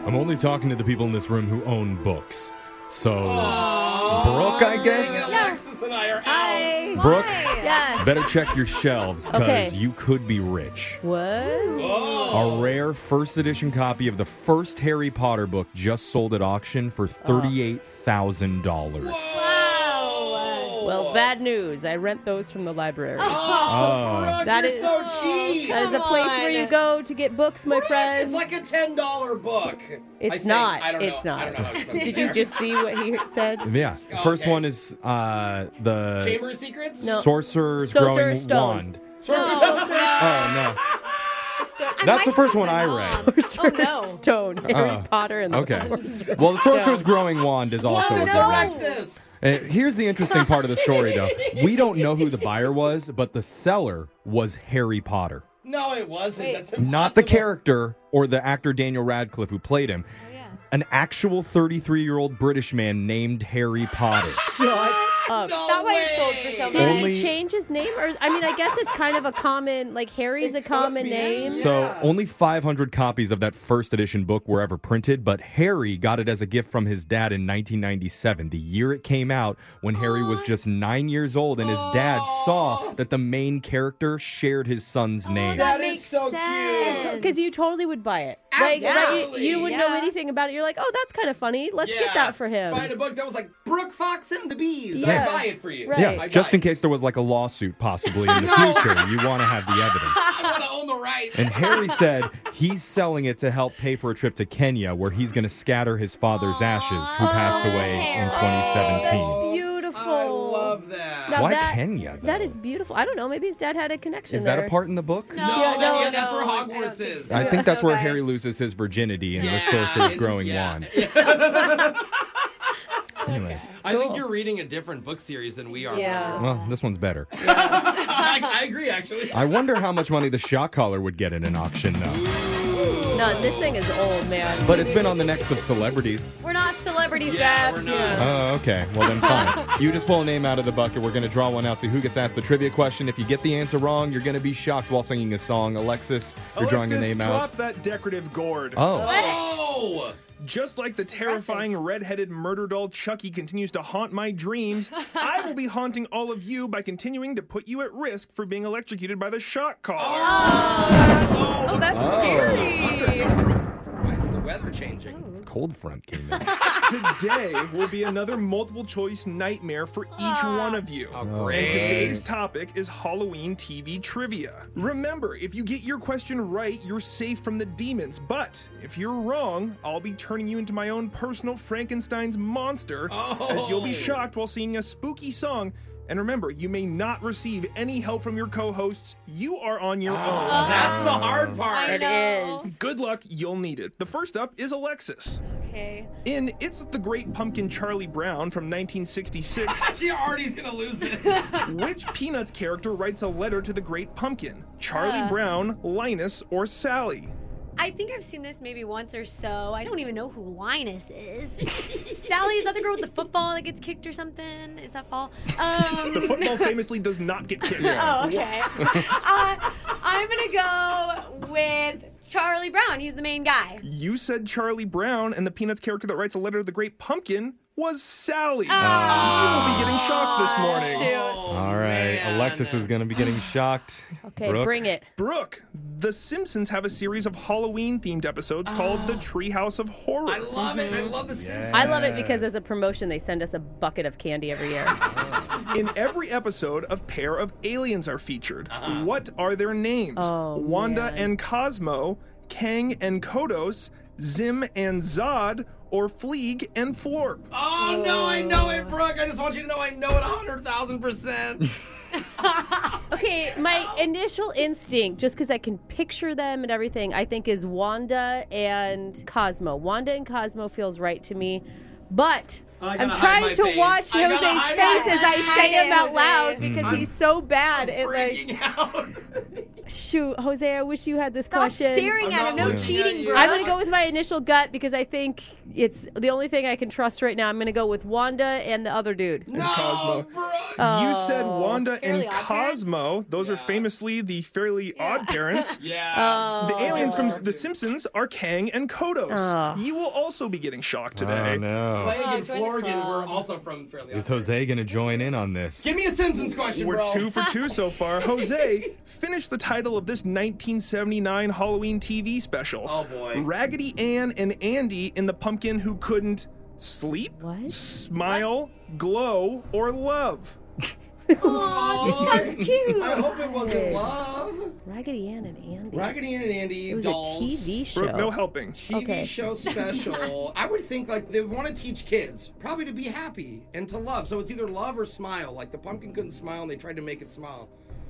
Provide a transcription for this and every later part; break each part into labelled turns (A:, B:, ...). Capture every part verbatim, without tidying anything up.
A: I'm only talking to the people in this room who own books. So,
B: Aww.
A: Brooke, I guess?
B: Yeah. Alexis and I are out.
C: Hi.
A: Brooke,
C: Yeah.
A: better check your shelves because
C: Okay.
A: you could be rich.
C: What?
B: Whoa.
A: A rare first edition copy of the first Harry Potter book just sold at auction for thirty-eight thousand dollars.
C: Well, bad news. I rent those from the library.
B: Oh, Brooke,
C: That
B: you're
C: is-
B: so cheap.
C: That is a
D: Come
C: place
D: on.
C: where you go to get books, my
B: Brooke,
C: friends.
B: It's like a ten dollar book.
C: It's
B: I think.
C: not.
B: I don't know.
C: It's not.
B: I don't know how expensive
C: Did
B: they
C: you
B: are.
C: just see what he said?
A: Yeah. The
B: Oh,
A: first
B: okay.
A: one is uh, the
B: Chamber of Secrets?
C: No.
A: Sorcerer's
C: Sorcerer's
A: Growing
C: Stones.
A: Wand.
B: Sorcerer's-
A: Oh, no.
D: And
A: That's
D: why
A: the first
D: is
A: one
D: that
A: I
D: my
A: read.
D: mom's?
C: Sorcerer's
D: Oh, no.
C: Stone. Harry
A: Oh,
C: Potter and the
A: okay.
C: Sorcerer's
A: Well, the Sorcerer's
C: Stone.
A: Growing Wand is also
B: Why
A: a
B: would
A: good
B: I
A: one.
B: wreck this?
A: Uh, here's the interesting part of the story, though. We don't know who the buyer was, but the seller was Harry Potter.
B: No, it wasn't.
D: Wait.
B: That's impossible.
A: Not the character or the actor Daniel Radcliffe who played him.
D: Oh, yeah.
A: An actual thirty-three-year-old British man named Harry Potter.
C: Shut up.
B: No
D: That
B: way.
D: way it sold for so
C: Did
D: much.
A: Only-
C: he change his name? Or I mean, I guess it's kind of a common, like Harry's
B: It
C: a
B: could
C: common
B: be.
C: name.
A: So
B: Yeah.
A: only five hundred copies of that first edition book were ever printed, but Harry got it as a gift from his dad in nineteen ninety-seven, the year it came out, when Harry was just nine years old, and his dad saw that the main character shared his son's name.
B: That
D: That
B: is
D: makes
B: so cute.
D: sense.
C: Because you totally would buy it. Like, right,
B: Absolutely.
C: you wouldn't know
D: Yeah.
C: anything about it. You're like, oh, that's kind of funny. Let's get
B: Yeah.
C: that for him.
B: Find a book that was like Brooke Fox and the Bees.
C: Yeah.
B: I buy it for you.
C: Right.
A: Yeah,
B: I
A: just
B: buy
A: in
B: it.
A: case there was like a lawsuit possibly in the
B: No.
A: future, you want to have the evidence.
B: I want to own the rights.
A: And Harry said he's selling it to help pay for a trip to Kenya where he's going to scatter his father's ashes, who passed away in twenty seventeen.
C: That's beautiful.
B: I love that.
C: Now
A: Why
C: that-
A: Kenya, though?
C: That is beautiful. I don't know. Maybe his dad had a connection
A: Is
C: there.
A: that a part in the book?
D: No,
B: No,
D: no,
B: that- yeah, that's
D: no,
B: where
D: I don't
B: Hogwarts
D: think
B: is.
D: so.
A: I think that's where
D: No,
A: Harry
D: guys.
A: loses his virginity in
B: Yeah.
A: the Sorcerer's
B: And-
A: Growing
B: yeah.
A: Wand. Anyway,
B: I think
C: Cool.
B: you're reading a different book series than we are.
C: Yeah.
A: well, this one's better.
B: I, I agree, actually.
A: I wonder how much money the shock collar would get in an auction, though.
C: No, this thing is old, man.
A: But it's been on the necks of celebrities.
D: We're not celebrities,
B: Yeah,
D: Jeff.
B: we're not.
C: Yeah.
A: Oh, okay. Well, then fine. You just pull a name out of the bucket. We're going to draw one out, see who gets asked the trivia question. If you get the answer wrong, you're going to be shocked while singing a song. Alexis, you're drawing a
E: Alexis,
A: name
E: drop
A: out.
E: that decorative gourd.
A: Oh.
B: Oh!
E: Just like the terrifying red-headed murder doll Chucky continues to haunt my dreams, I will be haunting all of you by continuing to put you at risk for being electrocuted by the shock collar.
D: Oh, that's
A: Oh.
D: scary.
B: Why is the weather changing?
A: Cold front came in.
E: Today will be another multiple choice nightmare for each one of you.
B: Oh,
E: And
B: great.
E: today's topic is Halloween T V trivia. Remember, if you get your question right, you're safe from the demons. But if you're wrong, I'll be turning you into my own personal Frankenstein's monster, as you'll be
B: Oh.
E: shocked while singing a spooky song. And remember, you may not receive any help from your co-hosts. You are on your own.
B: That's the hard part.
D: I
C: It
D: know.
C: is.
E: Good luck, you'll need it. The first up is Alexis.
D: Okay.
E: In It's the Great Pumpkin Charlie Brown from nineteen sixty-six,
B: She already's gonna lose this.
E: which Peanuts character writes a letter to the Great Pumpkin? Charlie
D: Uh.
E: Brown, Linus, or Sally?
D: I think I've seen this maybe once or so. I don't even know who Linus is. Sally, is that the girl with the football that gets kicked or something? Is that fall? Um,
E: The football famously does not get kicked.
D: Oh, okay. uh, I'm gonna go with Charlie Brown. He's the main guy.
E: You said Charlie Brown, and the Peanuts character that writes a letter to the Great Pumpkin was Sally.
D: Ah.
E: You will be getting shocked this morning.
D: Shoot.
A: All right.
B: man.
A: Alexis is going to be getting shocked.
C: Okay,
A: Brooke?
C: bring it.
E: Brooke, The Simpsons have a series of Halloween-themed episodes called The Treehouse of Horror.
B: I love it. I love the Simpsons.
C: I love it because as a promotion, they send us a bucket of candy every year.
E: In every episode, a pair of aliens are featured. What are their names?
C: Oh,
E: Wanda
C: man.
E: and Cosmo, Kang and Kodos, Zim and Zod, or Fleeg and Florp?
B: Oh, no, I know it, Brooke. I just want you to know I know it one hundred thousand percent.
C: Okay, my initial instinct, just because I can picture them and everything, I think is Wanda and Cosmo. Wanda and Cosmo feels right to me, but
B: I
C: I'm
B: gotta hide
C: trying
B: my
C: to
B: face.
C: watch
B: I gotta
C: Jose's
B: hide my
C: face as I
D: face.
C: say him out
D: Jose.
C: loud because he's so bad at like.
B: Freaking out.
C: Shoot, Jose, I wish you had this
D: Stop
C: question.
D: staring
B: I'm
D: at
B: not
D: him. No
B: looking at
D: cheating,
B: you.
D: bro.
C: I'm going to go with my initial gut because I think it's the only thing I can trust right now. I'm going to go with Wanda and the other dude.
E: And Cosmo.
B: Brooke.
E: You said Wanda
D: Fairly
E: and
D: Odd Parents?
E: Cosmo. Those are
B: Yeah.
E: famously the Fairly Odd Parents.
B: Yeah.
E: The aliens from
B: Oh.
E: The Simpsons are Kang and Kodos.
C: Oh.
E: You will also be getting shocked today.
A: Oh, no.
B: Flanagan
D: Oh,
B: and
D: join the
B: Florgan were
D: club.
B: also from Fairly
A: Is
B: Odd
A: Jose going to join in on this?
B: Give me a Simpsons question,
E: We're
B: bro.
E: two for two so far. Jose, finish the title of this nineteen seventy-nine Halloween T V special.
B: Oh, boy.
E: Raggedy Ann and Andy in the pumpkin who couldn't sleep,
C: What?
E: smile, glow, or love.
D: Aw, this sounds cute.
B: I hope it wasn't love.
C: Raggedy Ann and Andy.
B: Raggedy Ann and Andy,
C: It was
B: dolls.
C: a T V show.
E: Brooke, no helping.
B: T V
C: Okay.
B: show special. I would think like they want to teach kids probably to be happy and to love. So it's either love or smile. Like the pumpkin couldn't smile and they tried to make it smile.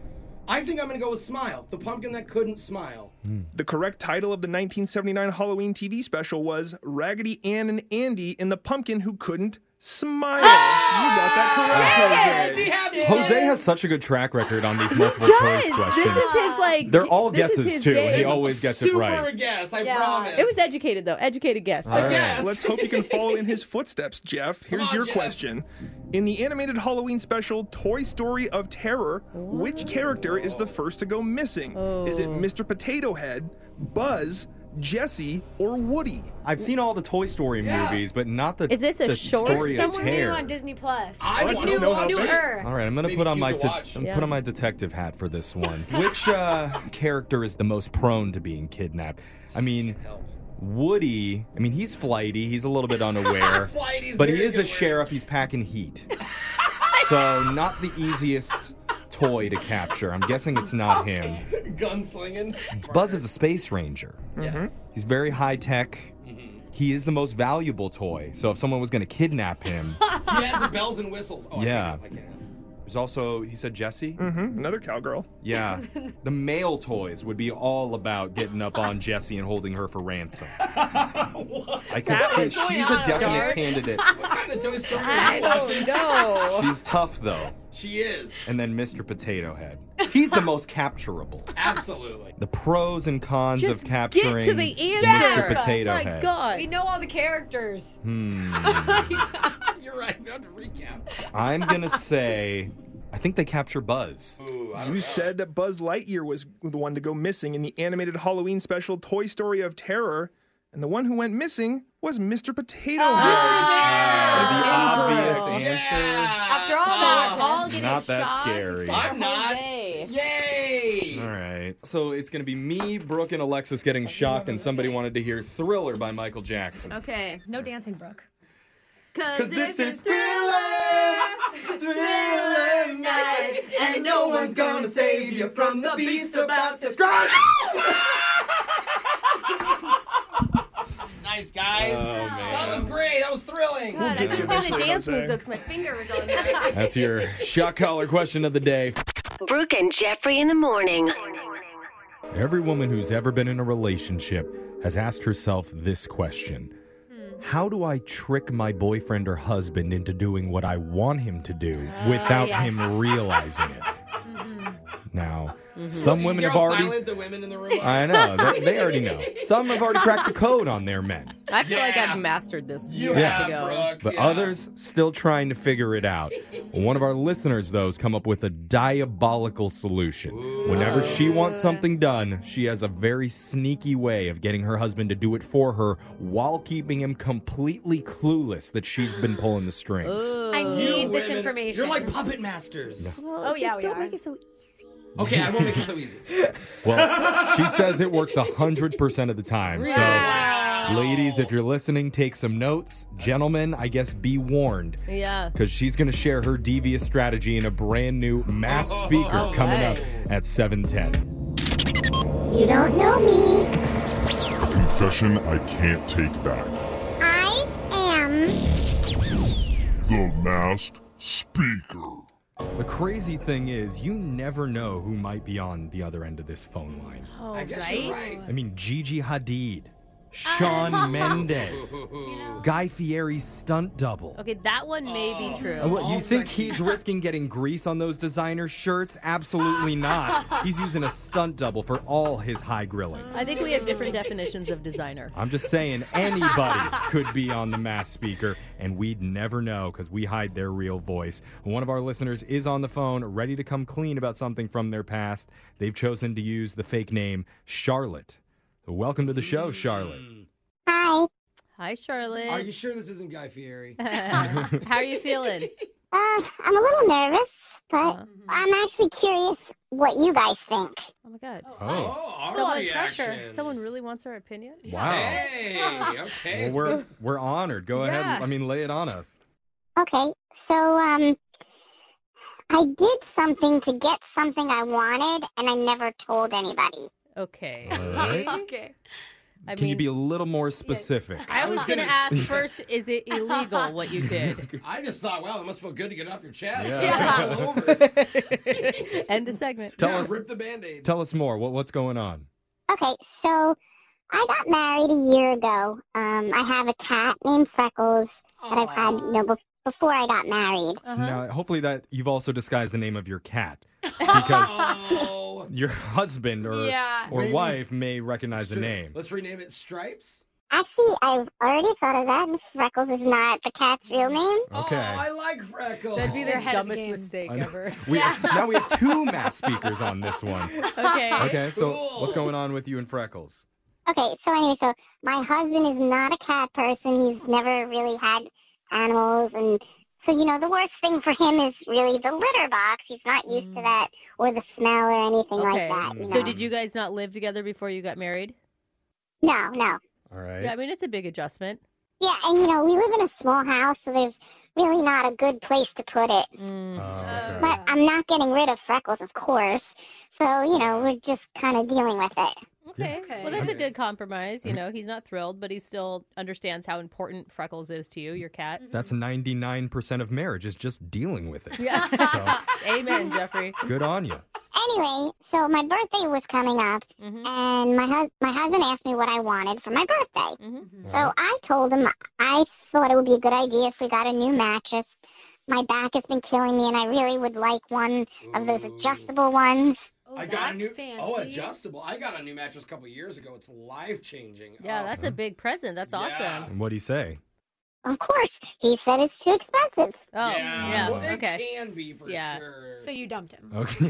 B: I think I'm gonna go with smile. The pumpkin that couldn't smile.
E: The correct title of the nineteen seventy-nine Halloween T V special was Raggedy Ann and Andy in the pumpkin who couldn't smile. You got that correct,
B: Be
E: Jose.
B: happy.
A: Jose has such a good track record on these multiple
C: Does.
A: choice questions.
C: This is his like.
A: They're all
C: this is
A: guesses,
C: his
A: too.
C: game.
A: He always gets it
B: Super
A: right.
B: guess, I
D: Yeah.
B: promise.
C: It was educated though. Educated guess.
A: All right.
B: Yes.
E: Let's hope you can follow in his footsteps, Jeff. Here's
B: on,
E: your
B: Jeff.
E: question. In the animated Halloween special Toy Story of Terror, which character is the first to go missing? Is it Mister Potato Head, Buzz, Jesse, or Woody?
A: I've seen all the Toy Story
B: Yeah.
A: movies, but not the,
C: Is this a
A: the
C: short
A: story of
D: Someone new
A: terror.
D: on Disney Plus.
B: I
E: Let's
B: want
E: just
B: to
E: know how
B: watch
E: big-
B: it.
D: Newer.
A: All right, I'm gonna
B: Maybe
A: put on
B: cute
A: my
B: to
A: de-
B: watch.
A: I'm
C: Yeah.
A: put on my detective hat for this one. Which uh, character is the most prone to being kidnapped? I mean,
B: Help.
A: Woody. I mean, he's flighty. He's a little bit unaware,
B: Flighty's
A: but he
B: very
A: is a
B: good word.
A: sheriff. He's packing heat, so not the easiest toy to capture. I'm guessing it's not him.
B: Gunslinging.
A: Buzz is a space ranger.
B: Yes.
A: He's very high tech. He is the most valuable toy. So if someone was going to kidnap him,
B: He has the bells and whistles. Oh,
A: Yeah.
B: I can't, I can't.
A: there's also, he said Jesse?
E: Mm-hmm. Another cowgirl.
A: Yeah. The male toys would be all about getting up on Jessie and holding her for ransom. I could
D: That
A: see
D: was going
A: she's a
D: on,
A: definite
D: dark.
A: candidate.
B: What kind of Toy Story are
C: I
B: you watching?
C: don't know.
A: She's tough though.
B: She is.
A: And then Mister Potato Head. He's the most capturable.
B: Absolutely.
A: The pros and cons
C: Just
A: of capturing
C: get to the answer.
A: Mister Potato
C: My
A: Head.
C: God.
D: We know all the characters.
A: Hmm.
B: You're right. You have to recap.
A: I'm gonna say, I think they capture Buzz.
B: Ooh, I don't
E: You
B: know.
E: said that Buzz Lightyear was the one to go missing in the animated Halloween special Toy Story of Terror, and the one who went missing was Mister Potato
A: Uh,
E: Head.
A: the obvious
E: incorrect.
A: answer.
D: After all
B: Ah.
D: that, all getting
A: Not that
D: shocked,
A: scary.
D: except for
B: I'm not.
C: Jose.
B: Yay!
A: All right. So it's gonna be me, Brooke, and Alexis getting shocked, and somebody wanted to hear Thriller by Michael Jackson.
C: Okay.
D: No dancing, Brooke.
A: Cause this is
C: Thriller,
B: Thriller
C: night,
B: and no one's gonna save you from the beast about to strike. Nice, guys.
A: Oh,
B: That was
A: man.
B: great. That was thrilling.
C: God, I
E: get
C: couldn't
E: you
C: do the
E: eventually,
C: dance
E: Jose.
C: moves though because my finger was on there.
A: That's your shot collar question of the day.
F: Brooke and Jeffrey in the morning.
A: Every woman who's ever been in a relationship has asked herself this question. How do I trick my boyfriend or husband into doing what I want him to do without
D: yes.
A: him realizing it? Now, some women
B: You're
A: have
B: all
A: already...
B: silent, the women in the room.
A: I know. They, they already know. Some have already cracked the code on their men.
C: I feel like
B: Yeah.
C: I've mastered this
B: You
C: years
B: have,
C: ago.
B: Brooke.
A: But
B: yeah.
A: others still trying to figure it out. One of our listeners, though, has come up with a diabolical solution. Whenever she wants something done, she has a very sneaky way of getting her husband to do it for her while keeping him completely clueless that she's been pulling the strings.
D: I
B: You
D: need this
B: women,
D: information.
B: You're like puppet masters.
C: Well,
D: Oh,
C: just
D: yeah, we
C: don't
D: are.
C: make it so easy.
B: Okay, I won't make it so easy.
A: Well, she says it works one hundred percent of the time. So, ladies, if you're listening, take some notes. Gentlemen, I guess be warned.
C: Yeah.
A: Because she's going to share her devious strategy in a brand new mass speaker
C: All
A: coming
C: right.
A: up at seven ten.
G: You don't know me.
H: Confession I can't take back.
G: I am
H: The Masked Speaker.
A: The crazy thing is, you never know who might be on the other end of this phone line.
C: Oh,
B: I guess
C: right?
B: you're right.
A: I mean, Gigi Hadid, Shawn Mendes. Guy Fieri's stunt double.
C: Okay, that one may be true.
A: Uh, what, you
B: All
A: think
B: sexy.
A: he's risking getting grease on those designer shirts? Absolutely not. He's using a stunt double for all his high grilling.
C: I think we have different definitions of designer.
A: I'm just saying anybody could be on the Masked Speaker, and we'd never know because we hide their real voice. One of our listeners is on the phone, ready to come clean about something from their past. They've chosen to use the fake name Charlotte. So welcome to the show, Charlotte.
G: Hi.
C: Hi, Charlotte.
B: Are you sure this isn't Guy Fieri?
C: How are you feeling?
G: Uh, I'm a little nervous, but
C: Uh-huh.
G: I'm actually curious what you guys think.
C: Oh my God.
A: Oh,
B: Oh, our
C: Someone
B: reactions.
C: Someone really wants our opinion?
A: wow.
B: Hey, okay.
A: Well, we're, we're honored. Go
C: Yeah.
A: ahead. I mean, lay it on us.
G: Okay, so um, I did something to get something I wanted, and I never told anybody.
C: Okay.
A: All right.
D: Okay.
C: I
A: Can
C: mean,
A: you be a little more specific?
C: I was going to ask first, is it illegal what you did?
B: I just thought, wow, it must feel good to get it off your chest.
A: Yeah.
B: It's all over.
C: End of segment.
A: Tell
B: Yeah,
A: us-
B: rip the Band-Aid.
A: Tell us more. What, what's going on?
G: Okay, so I got married a year ago. Um, I have a cat named Freckles that I've had, you know, bef- before I got married.
C: Uh-huh.
A: Now, hopefully that you've also disguised the name of your cat because
B: Oh.
A: your husband or
D: Yeah.
A: or
B: Maybe.
A: wife may recognize the name.
B: Let's rename it Stripes.
G: Actually, I've already thought of that. Freckles is not the cat's real name.
A: Okay.
B: Oh, I like Freckles.
C: That'd be
D: They're
C: the
D: ahead of the
C: dumbest
D: game.
C: mistake
A: I know.
C: ever.
A: We, Now we have two mass speakers on this one.
C: Okay.
A: Okay, so
B: Cool.
A: what's going on with you and Freckles?
G: Okay, so anyway, so my husband is not a cat person. He's never really had animals, and so you know the worst thing for him is really the litter box. He's not used to that or the smell or anything
C: Okay.
G: like that. You
C: So
G: know?
C: did you guys not live together before you got married?
G: No, no.
A: All right.
C: Yeah, I mean, it's a big adjustment.
G: Yeah, and you know we live in a small house, so there's really not a good place to put it.
C: Mm.
A: Oh, okay.
G: But I'm not getting rid of Freckles, of course. So you know we're just kind of dealing with it.
C: Okay.
D: Okay.
C: Well, that's a
B: Okay.
C: good compromise. You know, he's not thrilled, but he still understands how important Freckles is to you, your cat.
A: That's ninety-nine percent of marriage is just dealing with it.
C: Yeah.
A: So
C: Amen, Jeffrey.
A: good on you.
G: Anyway, so my birthday was coming up,
C: Mm-hmm.
G: and my hus- my husband asked me what I wanted for my birthday.
C: Mm-hmm.
G: So I told him I thought it would be a good idea if we got a new mattress. My back has been killing me, and I really would like one of those
B: Ooh.
G: adjustable ones.
D: Oh,
B: I
D: that's
B: got a new
D: fancy.
B: oh adjustable. I got a new mattress a couple years ago. It's life changing.
C: Yeah,
B: oh.
C: that's a big present. That's awesome.
B: Yeah.
A: And what do you say?
G: Of course, he said it's too expensive.
C: Oh, yeah.
B: Well, it
C: Okay.
B: can be for
C: Yeah.
B: sure.
D: So you dumped him.
A: Okay.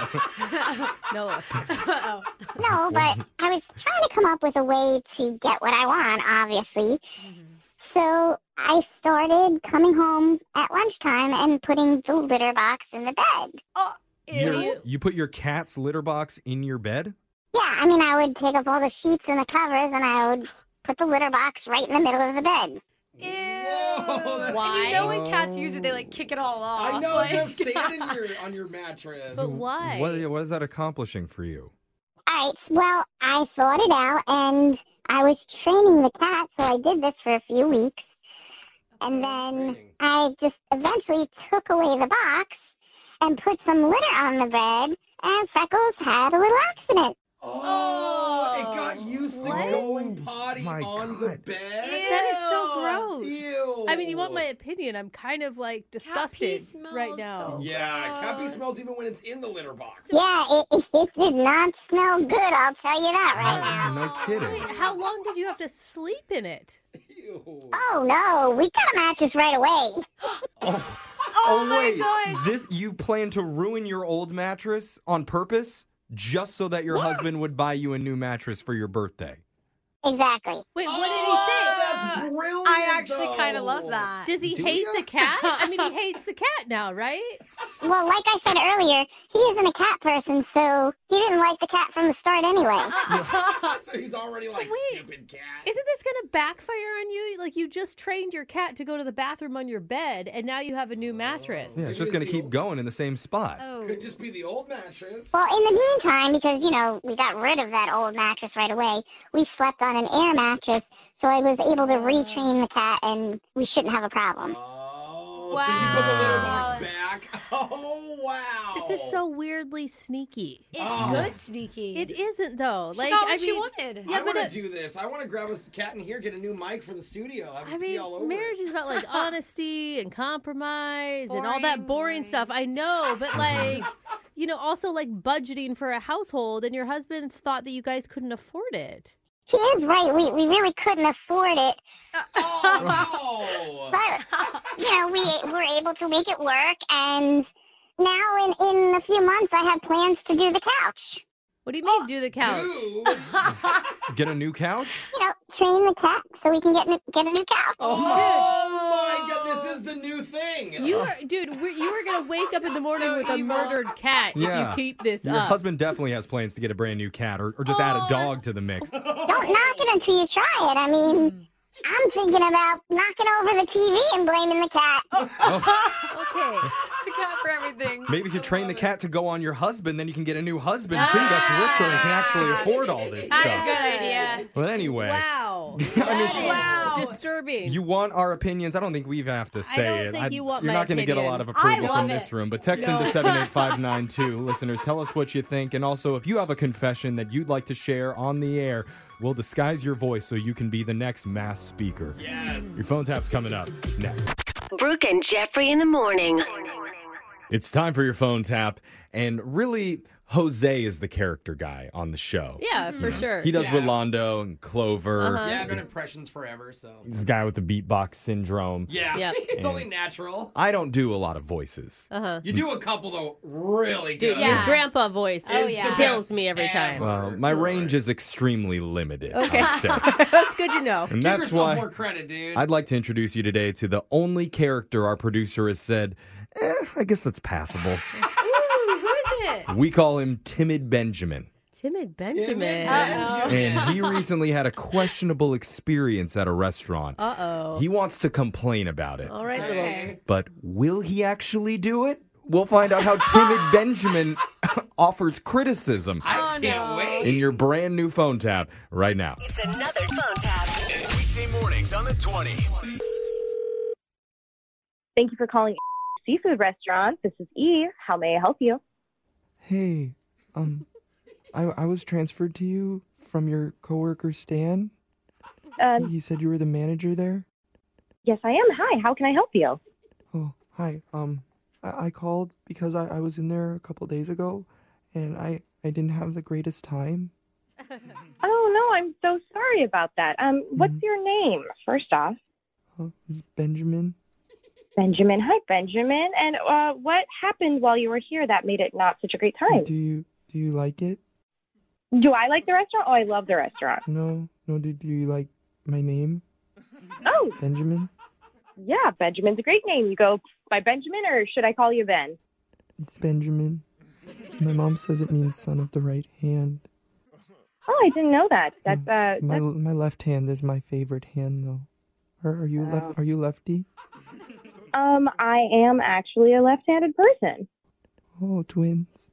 C: No.
D: oh.
G: No, but I was trying to come up with a way to get what I want, obviously. So I started coming home at lunchtime and putting the litter box in the bed.
D: Oh,
A: Your-
D: ew.
A: you put your cat's litter box in your bed?
G: Yeah, I mean, I would take up all the sheets and the covers, and I would put the litter box right in the middle of the bed.
D: Ew.
B: Whoa, that's-
C: Why?
D: You know when cats use it, they like kick it all off.
B: I know
D: like,
B: you have sand in your on your mattress.
C: But why?
A: What, what is that accomplishing for you?
G: All right, well, I thought it out, and I was training the cat, so I did this for a few weeks. And then
B: Training.
G: I just eventually took away the box and put some litter on the bed, and Freckles had a little accident.
B: Oh, it got used to
D: What?
B: going potty
A: My
B: on the
A: God.
B: bed.
C: That is so gross.
B: Ew.
C: I mean, you want my opinion? I'm kind of like disgusted
D: pee smells
C: right now.
D: so-
B: Yeah, cat pee
D: Gross.
B: smells even when it's in the litter box.
G: Yeah, it, it, it did not smell good, I'll tell you that right now.
A: No kidding.
C: Wait, how long did you have to sleep in it?
B: Ew.
G: Oh, no, we got a mattress right away.
A: Oh,
D: Oh my
A: wait.
D: gosh.
A: This you plan to ruin your old mattress on purpose just so that your
G: Yeah.
A: husband would buy you a new mattress for your birthday?
G: Exactly.
C: Wait, what
B: Oh,
C: did he say?
B: That's brilliant.
D: I actually kind of
B: though.
D: love that.
C: Does he
A: Do
C: hate
A: ya?
C: the cat? I mean, he hates the cat now, right?
G: Well, like I said earlier, he isn't a cat person, so he didn't like the cat from the start anyway.
B: So he's already like
C: Wait.
B: stupid cat.
C: Isn't this going to backfire on you? Like, you just trained your cat to go to the bathroom on your bed, and now you have a new mattress.
A: Yeah, it's just going to keep going in the same spot.
D: Oh.
B: Could just be the old mattress.
G: Well, in the meantime, because, you know, we got rid of that old mattress right away, we slept on an air mattress, so I was able to retrain the cat, and we shouldn't have a problem.
B: Oh, Oh, so you put the litter box back. Oh, wow.
C: This is so weirdly sneaky.
D: It's
B: Oh.
D: good sneaky.
C: It isn't though.
D: She
C: Like
D: got what
C: I
D: she
C: mean,
D: wanted.
C: yeah,
B: I
C: but
B: want to
C: it-
B: do this. I want to grab a cat in here, get a new mic for the studio. Have
C: I
B: it pee all
C: mean,
B: over
C: marriage
B: it.
C: is about like honesty and compromise and all that
D: Boring,
C: boring
D: boring.
C: stuff. I know, but like, you know, also like budgeting for a household, and your husband thought that you guys couldn't afford it.
G: He is right. We we really couldn't afford it,
B: Oh, no.
G: but you know we were able to make it work. And now in in a few months, I have plans to do the couch.
C: What do you mean, do the couch?
B: Dude.
A: Get a new couch?
G: You know, train the cat so we can get n- get a new couch.
B: Oh, my God. This is the new thing.
C: You are, dude. We're, you are gonna wake up in the morning with a murdered cat
A: Yeah.
C: if you keep this
A: Your
C: up.
A: husband definitely has plans to get a brand new cat or, or just add a dog to the mix.
G: Don't knock it until you try it. I mean, I'm thinking about knocking over the T V and blaming the cat.
C: Okay.
D: the cat for everything.
A: Maybe if you train the cat to go on your husband, then you can get a new husband too that's richer and can actually afford all this
D: That's a
A: stuff.
D: good idea.
A: But anyway,
C: Wow. That is
D: Wow.
C: disturbing.
A: you want our opinions? I don't think we even have to say
C: don't
A: it.
C: think you want
A: you're
C: my
A: not gonna get a
C: opinion.
A: lot of
D: I
A: approval
D: love
A: from
D: it.
A: this room. But text into seven eight five nine two. Listeners, tell us what you think. And also, if you have a confession that you'd like to share on the air, we'll disguise your voice so you can be the next mass speaker.
B: Yes.
A: Your phone tap's coming up next.
F: Brooke and Jeffrey in the morning.
A: It's time for your phone tap. And really, Jose is the character guy on the show.
C: yeah, for sure.
A: He does
B: Yeah.
A: Rolando and Clover.
C: Uh-huh.
B: Yeah, I've been impressions forever, so.
A: He's the guy with the beatbox syndrome.
B: Yeah,
C: Yeah.
B: it's only natural.
A: I don't do a lot of voices.
C: Uh-huh.
B: You do a couple, though, really
C: Dude,
B: good.
C: your
D: Yeah.
C: grandpa voice
D: Oh,
B: It's
D: yeah.
B: the
C: kills
B: best
C: me every time.
B: ever.
A: Well, my range is extremely limited,
C: Okay.
A: I'd say.
C: That's good to know.
A: And
B: Give
A: that's
B: yourself
A: why
B: more credit, dude.
A: I'd like to introduce you today to the only character our producer has said, eh, I guess that's passable.
D: Ooh, who is it?
A: We call him Timid Benjamin.
C: Timid
B: Timid
C: Benjamin.
B: Benjamin.
A: And he recently had a questionable experience at a restaurant.
C: Uh-oh.
A: He wants to complain about it.
C: All right, little.
B: Okay.
A: But will he actually do it? We'll find out how Timid Benjamin offers criticism
B: I
D: Oh,
B: can't
D: no.
B: wait.
A: in your brand new phone tap right now.
F: It's another phone tap.
I: Weekday mornings on the twenties.
J: Thank you for calling Seafood Restaurant. This is Eve. How may I help you?
K: Hey, um, I I was transferred to you from your coworker Stan.
J: Um,
K: He said you were the manager there.
J: yes, I am. Hi. How can I help you?
K: Oh, hi. Um, I, I called because I, I was in there a couple days ago, and I I didn't have the greatest time.
J: Oh no, I'm so sorry about that. Um, what's
K: Mhm.
J: your name? First off,
K: Oh, it's Benjamin.
J: Benjamin. Hi, Benjamin. And uh, what happened while you were here that made it not such a great time?
K: Do you do you like it?
J: Do I like the restaurant? Oh, I love the restaurant.
K: No, no. Do, do you like my name,
J: Oh,
K: Benjamin?
J: yeah, Benjamin's a great name. You go by Benjamin, or should I call you Ben?
K: It's Benjamin. My mom says it means son of the right hand.
J: Oh, I didn't know that. That's uh,
K: My
J: that's,
K: my left hand is my favorite hand, though. Are, are you
J: Oh.
K: left? Are you lefty?
J: um, I am actually a left-handed person.
K: Oh, twins.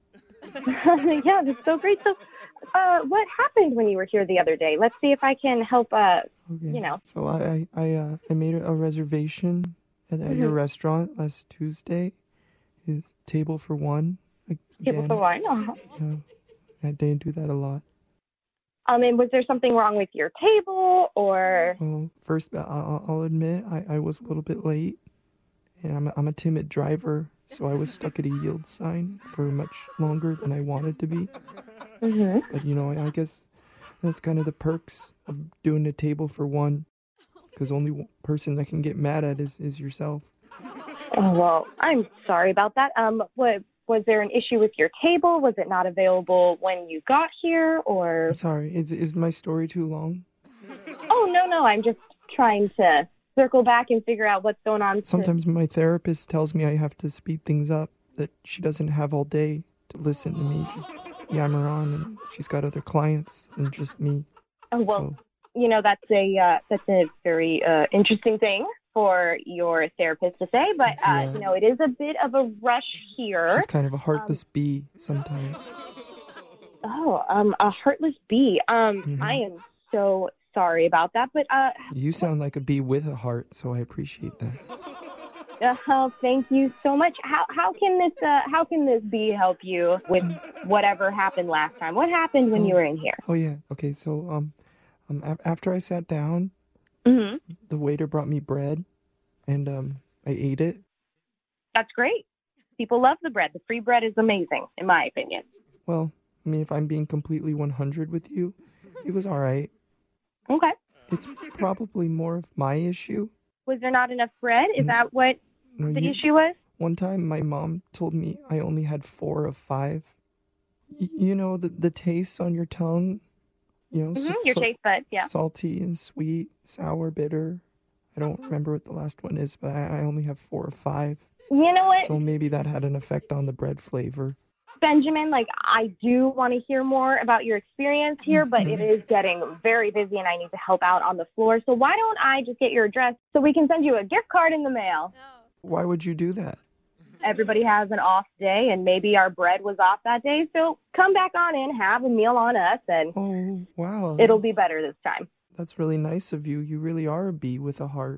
J: Yeah, that's so great. So, uh, what happened when you were here the other day? Let's see if I can help. Uh,
K: Okay.
J: You know.
K: So I I I, uh, I made a reservation at, at your
J: Mhm.
K: restaurant last Tuesday. Is table for one. Again.
J: table for one. Uh-huh.
K: Yeah, I didn't do that a lot.
J: Um, and was there something wrong with your table, or?
K: Well, first I- I'll, I'll admit I, I was a little bit late, and I'm a, I'm a timid driver, so I was stuck at a yield sign for much longer than I wanted to be.
J: Mm-hmm.
K: But you know, I, I guess that's kind of the perks of doing a table for one, because only one person that can get mad at is, is yourself.
J: Oh well, I'm sorry about that. Um, what was there an issue with your table? Was it not available when you got here, or?
K: I'm sorry. Is is my story too long?
J: Oh no, no, I'm just trying to circle back and figure out what's going on. to-
K: Sometimes my therapist tells me I have to speed things up, that she doesn't have all day to listen to me just yammer on, and she's got other clients than just me.
J: Oh well,
K: So,
J: you know that's a uh, that's a very uh, interesting thing for your therapist to say, but uh,
K: Yeah.
J: you know it is a bit of a rush here.
K: she's kind of a heartless bee sometimes.
J: Oh, um, a heartless bee. Um,
K: Mhm.
J: I am so sorry about that, but uh,
K: You sound like a bee with a heart, so I appreciate that.
J: Uh, thank you so much. How how can this uh, how can this bee help you with whatever happened last time? What happened when you were in here?
K: Oh yeah. Okay. So um, um a- after I sat down,
J: Mm-hmm.
K: the waiter brought me bread, and um I ate it.
J: That's great. People love the bread. The free bread is amazing, in my opinion.
K: Well, I mean, if I'm being completely one hundred with you, it was all right.
J: Okay.
K: It's probably more of my issue.
J: Was there not enough bread? Is that what
K: No,
J: the
K: you-
J: issue was?
K: One time, my mom told me I only had four of five. Y- you know, the the taste on your tongue. You know,
J: Mm-hmm.
K: sa-
J: Your
K: sa-
J: taste buds, yeah.
K: salty and sweet, sour, bitter. I don't remember what the last one is, but I, I only have four or five.
J: You know what,
K: So maybe that had an effect on the bread flavor.
J: Benjamin? Like, I do want to hear more about your experience here, but it is getting very busy and I need to help out on the floor. So why don't I just get your address so we can send you a gift card in the mail?
K: Why would you do that?
J: Everybody has an off day, and maybe our bread was off that day. So come back on in, have a meal on us, and
K: Oh, wow.
J: it'll be better this time.
K: That's really nice of you. You really are a bee with a heart.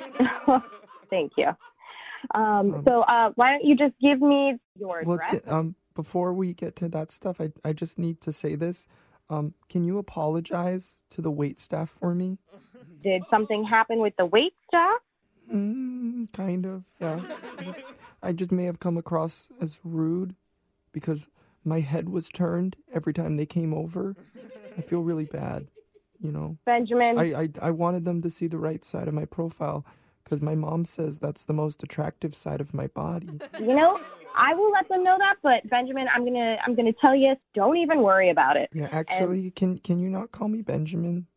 J: Thank you. Um, so uh, why don't you just give me your
K: Well,
J: address?
K: t- um, before we get to that stuff, I I just need to say this. Um, can you apologize to the wait staff for me?
J: Did something happen with the wait staff?
K: Mm, kind of, yeah. I just, I just may have come across as rude because my head was turned every time they came over. I feel really bad, you know.
J: Benjamin.
K: I, I, I wanted them to see the right side of my profile because my mom says that's the most attractive side of my body.
J: You know, I will let them know that, but Benjamin, I'm gonna I'm gonna tell you, don't even worry about it.
K: Yeah, actually, can can you not call me Benjamin?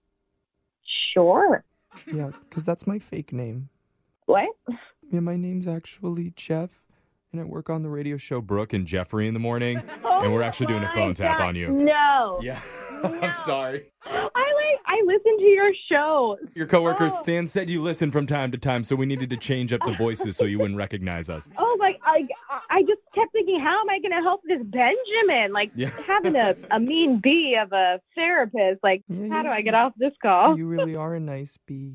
J: Sure.
K: Yeah, because that's my fake name.
J: What?
K: Yeah, my name's actually Jeff, and I work on the radio show
A: Brooke and Jeffrey in the morning,
J: Oh
A: and we're actually doing a
J: my
A: phone tap
J: God,
A: on you.
J: No.
A: Yeah, I'm sorry.
J: I like I listen to your show.
A: Your coworker
J: Oh.
A: Stan said you listen from time to time, so we needed to change up the voices so you wouldn't recognize us.
J: Oh, like I, I just kept thinking, how am I going to help this Benjamin? Like
A: Yeah.
J: having a, a mean bee of a therapist. Like, how do I get off this call?
K: You really are a nice bee.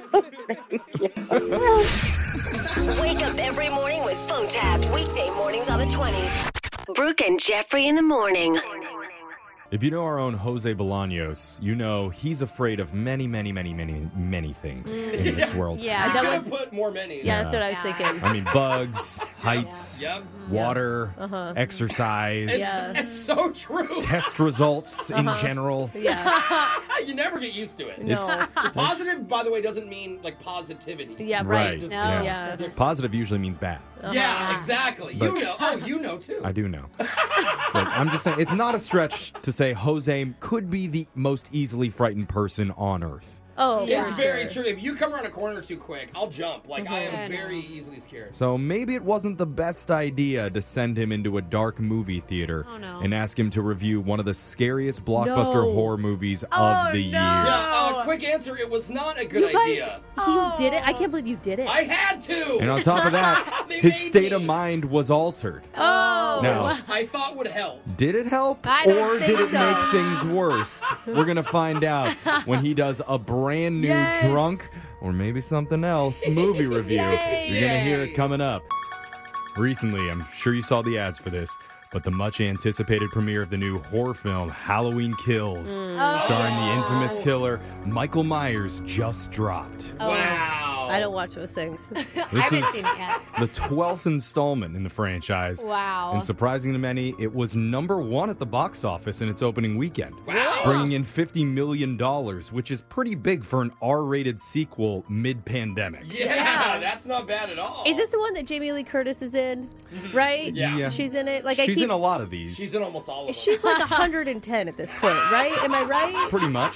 F: Wake up every morning with phone taps. Weekday mornings on the twenties. Brooke and Jeffrey in the morning.
A: If you know our own Jose Bolaños, you know he's afraid of many, many, many, many, many things in this world.
C: Yeah,
B: You
C: that
B: gotta
C: was.
B: put more many.
C: Yeah, that's what I was thinking.
A: I mean, bugs, heights,
B: Yep.
A: water,
C: Uh-huh.
A: exercise,
B: It's,
C: Yeah.
B: it's so true.
A: test results in
C: Uh-huh.
A: general.
C: Yeah.
B: You never get used to it.
C: No.
B: Positive, by the way, doesn't mean like positivity.
C: Yeah, right.
B: Just-
C: No.
B: it's
C: Yeah.
B: different.
A: Positive usually means bad.
B: Yeah, exactly.
A: But-
B: you know. Oh, you know too.
A: I do know. But I'm just saying, it's not a stretch to say Jose could be the most easily frightened person on Earth.
C: Oh,
B: It's
C: for
B: very
C: sure.
B: true. If you come around a corner too quick, I'll jump. Like I
D: I
B: am
D: know.
B: very easily scared.
A: So maybe it wasn't the best idea to send him into a dark movie theater
D: Oh, no.
A: and ask him to review one of the scariest blockbuster
C: No.
A: horror movies
D: Oh,
A: of the
D: no.
A: year.
B: Yeah. Uh, quick answer. It was not a good
C: You guys,
B: idea.
C: you did it. I can't believe you did it.
B: I had to.
A: And on top of that,
B: They
A: his
B: made
A: state
B: me.
A: of mind was altered.
C: Oh.
A: Now,
B: I thought would help.
A: did it help
C: I don't
A: or
C: think
A: did it
C: so.
A: make things worse? We're going to find out when he does a brand new
D: Yes.
A: drunk or maybe something else movie review.
D: Yay.
A: You're going to hear it
B: Yay.
A: coming up. Recently, I'm sure you saw the ads for this, but the much anticipated premiere of the new horror film Halloween Kills,
C: Mm.
A: starring the
C: Oh.
A: infamous killer Michael Myers, just dropped.
B: Wow.
C: I don't watch those things.
D: I
A: This
D: haven't
A: is
D: seen it yet.
A: the twelfth installment in the franchise.
D: Wow.
A: And surprising to many, it was number one at the box office in its opening weekend,
B: Wow.
A: bringing in fifty million dollars, which is pretty big for an R-rated sequel mid-pandemic.
B: Yeah,
C: Yeah.
B: that's not bad at all.
C: Is this the one that Jamie Lee Curtis is in? Right?
B: Yeah.
A: Yeah.
C: She's in it. Like I
A: She's
C: keep.
A: in a lot of these.
B: She's in almost all of them.
C: She's like one hundred ten at this point, right? Am I right?
A: Pretty much.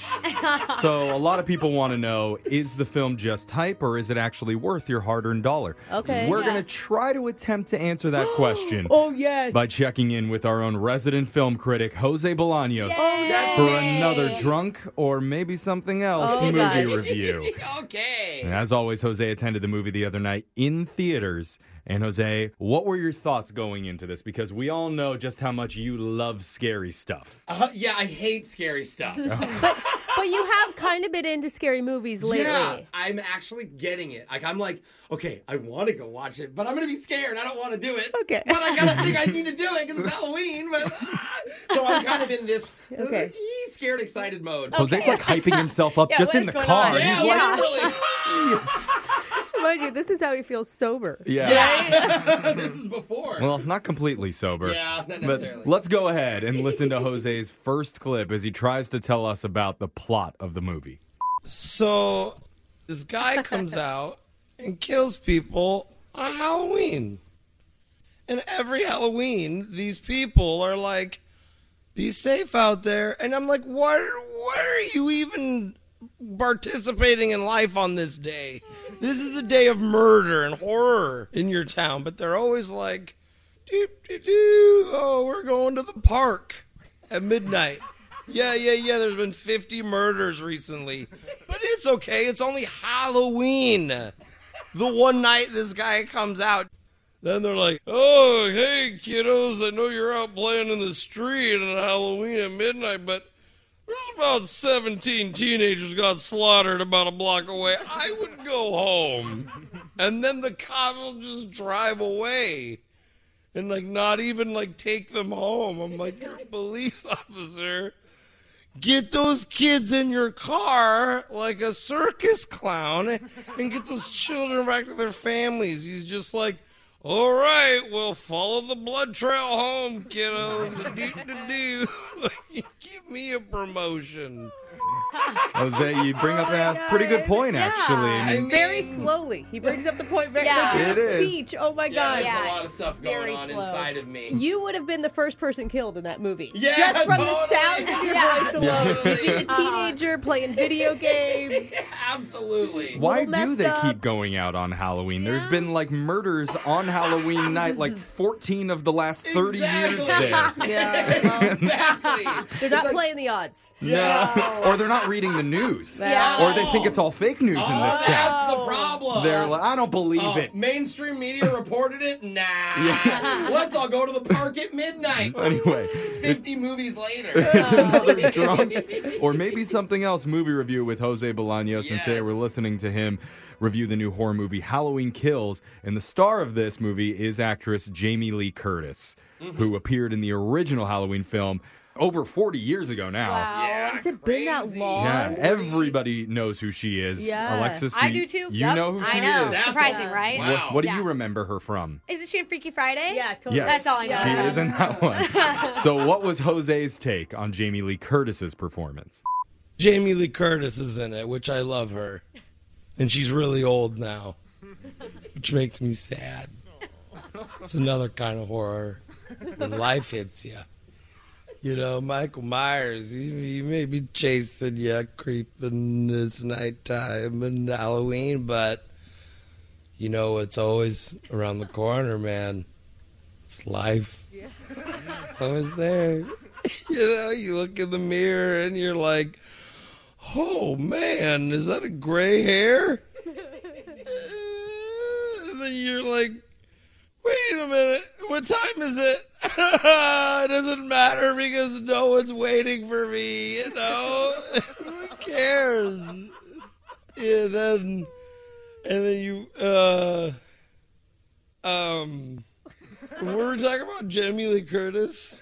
A: So a lot of people want to know, is the film just hype or is it actually worth your hard-earned dollar?
C: Okay.
A: We're
D: Yeah.
A: going to try to attempt to answer that question
C: Oh yes.
A: by checking in with our own resident film critic, Jose Bolaños,
C: Oh no.
A: for another drunk or maybe something else
C: Oh,
A: movie
C: God.
A: review.
B: Okay.
A: And as always, Jose attended the movie the other night in theaters. And Jose, what were your thoughts going into this? Because we all know just how much you love scary stuff.
B: Uh, yeah, I hate scary stuff.
C: But but But you have kind of been into scary movies lately.
B: Yeah, I'm actually getting it. Like, I'm like, okay, I want to go watch it, but I'm going to be scared. I don't want to do it.
C: Okay.
B: But I got to think I need to do it because it's Halloween. But ah. So I'm kind of in this
C: Okay.
B: uh, scared, excited mode.
A: Jose's like hyping himself up
D: Yeah,
A: just
D: what
A: in
D: is
A: the
D: going
A: car.
D: on?
B: Yeah,
A: He's like,
B: literally.
C: Mind you, this is how he feels sober.
A: yeah.
B: Yeah. This is before.
A: Well, not completely sober.
B: Yeah, not
A: But
B: necessarily.
A: let's go ahead and listen to Jose's first clip as he tries to tell us about the plot of the movie.
L: So, this guy comes out and kills people on Halloween. And every Halloween, these people are like, be safe out there. And I'm like, what, what are you even participating in life on this day? This is a day of murder and horror in your town. But they're always like, doo, doo, doo, oh, we're going to the park at midnight. Yeah, yeah, yeah, there's been fifty murders recently. But it's okay, it's only Halloween. The one night this guy comes out, then they're like, oh, hey, kiddos, I know you're out playing in the street on Halloween at midnight, but there's about seventeen teenagers got slaughtered about a block away. I would go home. And then the cop will just drive away and, like, not even, like, take them home. I'm like, you're a police officer. Get those kids in your car like a circus clown and get those children back to their families. He's just like, all right, we'll follow the blood trail home, kiddos. Do-do-do. Give me a promotion.
A: Jose, you bring up a pretty good point, actually. I mean,
C: Very slowly. He brings up the point very
D: Yeah.
C: like
A: It
C: his
A: is.
C: speech. Oh my
B: Yeah,
C: god.
B: there's
D: Yeah.
B: a lot of stuff going
D: Very
B: on
D: slow.
B: inside of me.
C: You would have been the first person killed in that movie.
B: Yeah,
C: Just from
B: totally.
C: the sound of your
D: Yeah.
C: voice alone.
B: Totally.
C: You'd be the teenager playing video games.
B: Absolutely.
A: why
C: little
A: do
C: messed
A: they
C: up.
A: keep going out on Halloween? There's been like murders on Halloween night, like fourteen of the last thirty years
B: Exactly.
A: there.
C: Yeah. Well,
B: Exactly.
C: they're not playing the odds.
A: No. Or they're not reading the news.
C: Yeah.
A: Or they think it's all fake news in
B: Oh,
A: this town.
B: that's the problem.
A: They're like, I don't believe
B: Oh,
A: it.
B: mainstream media reported it? Nah.
A: Yeah.
B: Let's all go to the park at midnight.
A: Anyway,
B: fifty movies later.
A: it's another drunk or maybe something else movie review with Jose Bolaños. And today
B: Yes.
A: we're listening to him review the new horror movie Halloween Kills. And the star of this movie is actress Jamie Lee Curtis,
B: Mm-hmm.
A: who appeared in the original Halloween film over forty years ago now.
D: Wow.
B: Yeah,
C: Has it been that
B: crazy.
C: long?
A: Yeah, everybody knows who she is.
C: Yeah.
A: Alexis,
D: I
A: you,
D: do too.
A: You
D: Yep.
A: know who she
D: I know.
A: is.
B: That's
D: Surprising,
B: a-
D: right?
B: Wow.
A: What, what do
D: Yeah.
A: you remember her from?
D: Isn't she in Freaky Friday?
C: Yeah, totally.
A: Yes,
D: That's all I know.
A: she is in that one. So what was Jose's take on Jamie Lee Curtis's performance?
L: Jamie Lee Curtis is in it, which I love her. And she's really old now, which makes me sad. It's another kind of horror when life hits you. You know, Michael Myers, he, he may be chasing you, creeping, it's nighttime and Halloween, but you know, it's always around the corner, man. It's life. It's always there. You know, you look in the mirror and you're like, oh man, is that a gray hair? And then you're like, wait a minute, what time is it? It doesn't matter because no one's waiting for me, you know? Who cares? Yeah, then, and then you, uh, um, we were talking about Jamie Lee Curtis.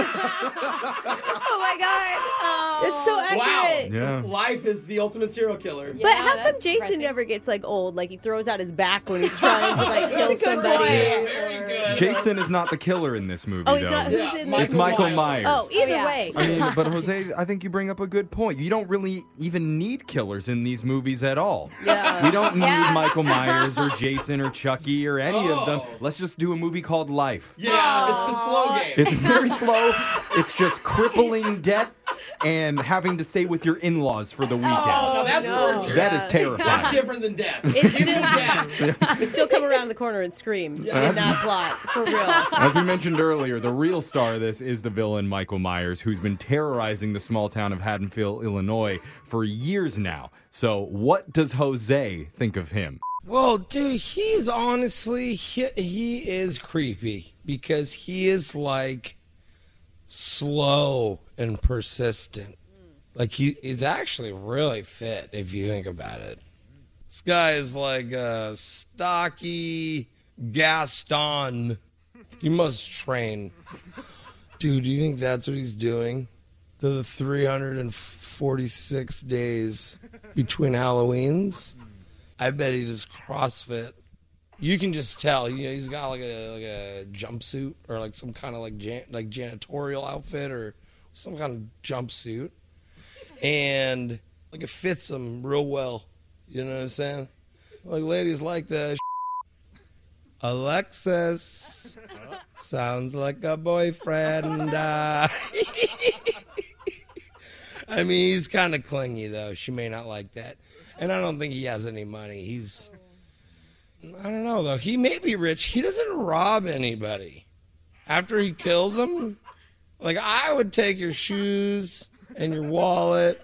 C: Oh my god. It's so accurate.
A: Yeah.
B: Life is the ultimate serial killer.
C: But
D: Yeah,
C: how come
D: that's
C: Jason
D: depressing.
C: never gets like old? Like he throws out his back when he's trying to like kill
B: Good
C: somebody.
B: point. Very good.
A: Jason is not the killer in this movie,
C: Oh, he's
A: though.
C: not. Who's
B: Yeah,
C: in
B: Michael
C: this?
A: It's Michael
B: Myers.
A: Myers.
C: Oh, either
D: Oh, yeah.
C: way.
A: I mean, but Jose, I think you bring up a good point. You don't really even need killers in these movies at all.
C: Yeah.
A: We don't need
D: Yeah.
A: Michael Myers or Jason or Chucky or any of them.
B: Oh.
A: Let's just do a movie called Life.
B: Yeah, it's the slow game.
A: It's very slow. It's just crippling debt and having to stay with your in-laws for the weekend.
B: Oh, now that's
D: no.
B: torture.
A: That is
C: Yeah.
A: terrifying.
B: That's different than death.
C: It's
B: Give me
C: still-
B: death.
C: We still come around the corner and scream in that plot for real.
A: As we mentioned earlier, the real star of this is the villain Michael Myers, who's been terrorizing the small town of Haddonfield, Illinois for years now. So what does Jose think of him?
L: Well, dude, he's honestly, he, he is creepy because he is like slow and persistent. Like, he, he's actually really fit if you think about it. This guy is like a stocky Gaston. He must train. Dude, do you think that's what he's doing? The three hundred forty-six days between Halloweens? I bet he does CrossFit. You can just tell. You know, he's got like a like a jumpsuit or like some kind of like jan- like janitorial outfit or some kind of jumpsuit, and like it fits him real well. You know what I'm saying? Like ladies like that. Alexis sounds like a boyfriend. Uh, I mean, he's kind of clingy though. She may not like that, and I don't think he has any money. He's I don't know though. He may be rich. He doesn't rob anybody. After he kills them, like I would take your shoes and your wallet.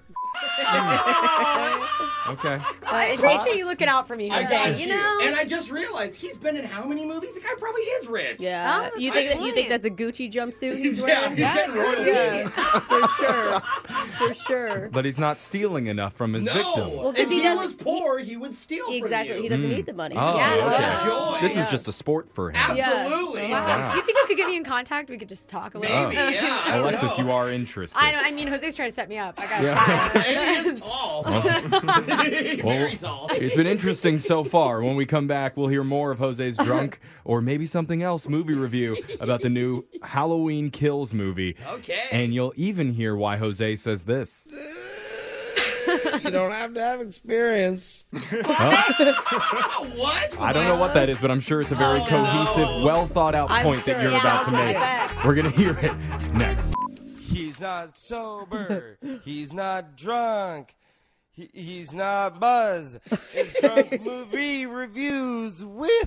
A: Okay.
D: Uh, it's great that you looking out for me,
B: I
D: Jose,
B: got
D: you
B: you.
D: know?
B: And I just realized he's been in how many movies? The guy probably is rich.
C: Yeah.
D: Oh,
C: you
D: that's
C: think
D: my
C: that, you
D: point.
C: think that's a Gucci jumpsuit he's
B: Yeah,
C: wearing?
B: he's getting royalties.
C: Yeah, for sure. For sure.
A: But he's not stealing enough from his
B: No.
A: victims.
C: Well, 'cause
B: if
C: he
B: he,
C: doesn't-
B: was poor, he would steal
C: Exactly.
B: from
C: He
B: you.
C: doesn't need the money.
A: Oh,
D: Yeah.
A: okay.
B: Joy.
A: This
C: Yeah.
A: is just a sport for him.
B: Absolutely.
C: Yeah.
A: Wow.
D: You think I could get me in contact? We could just talk a little.
B: Maybe, yeah. I don't
A: Alexis,
B: know.
A: you are interested.
D: I don't. I mean, Jose's trying to set me up. I gotta
A: Yeah.
D: try.
B: And he is tall. Very
A: Well,
B: tall.
A: It's been interesting so far. When we come back, we'll hear more of Jose's drunk or maybe something else movie review about the new Halloween Kills movie.
B: Okay.
A: And you'll even hear why Jose says this.
L: You don't have to have experience.
A: Oh,
B: What?
A: I don't know what that is, but I'm sure it's a very
B: Oh,
A: cohesive,
B: no.
A: well thought out
C: I'm
A: point
C: sure
A: that you're
C: it
A: about to
C: sounds
A: make.
C: like it.
A: We're going to hear it next.
M: He's not sober. He's not drunk. He, he's not buzzed. It's Drunk Movie Reviews with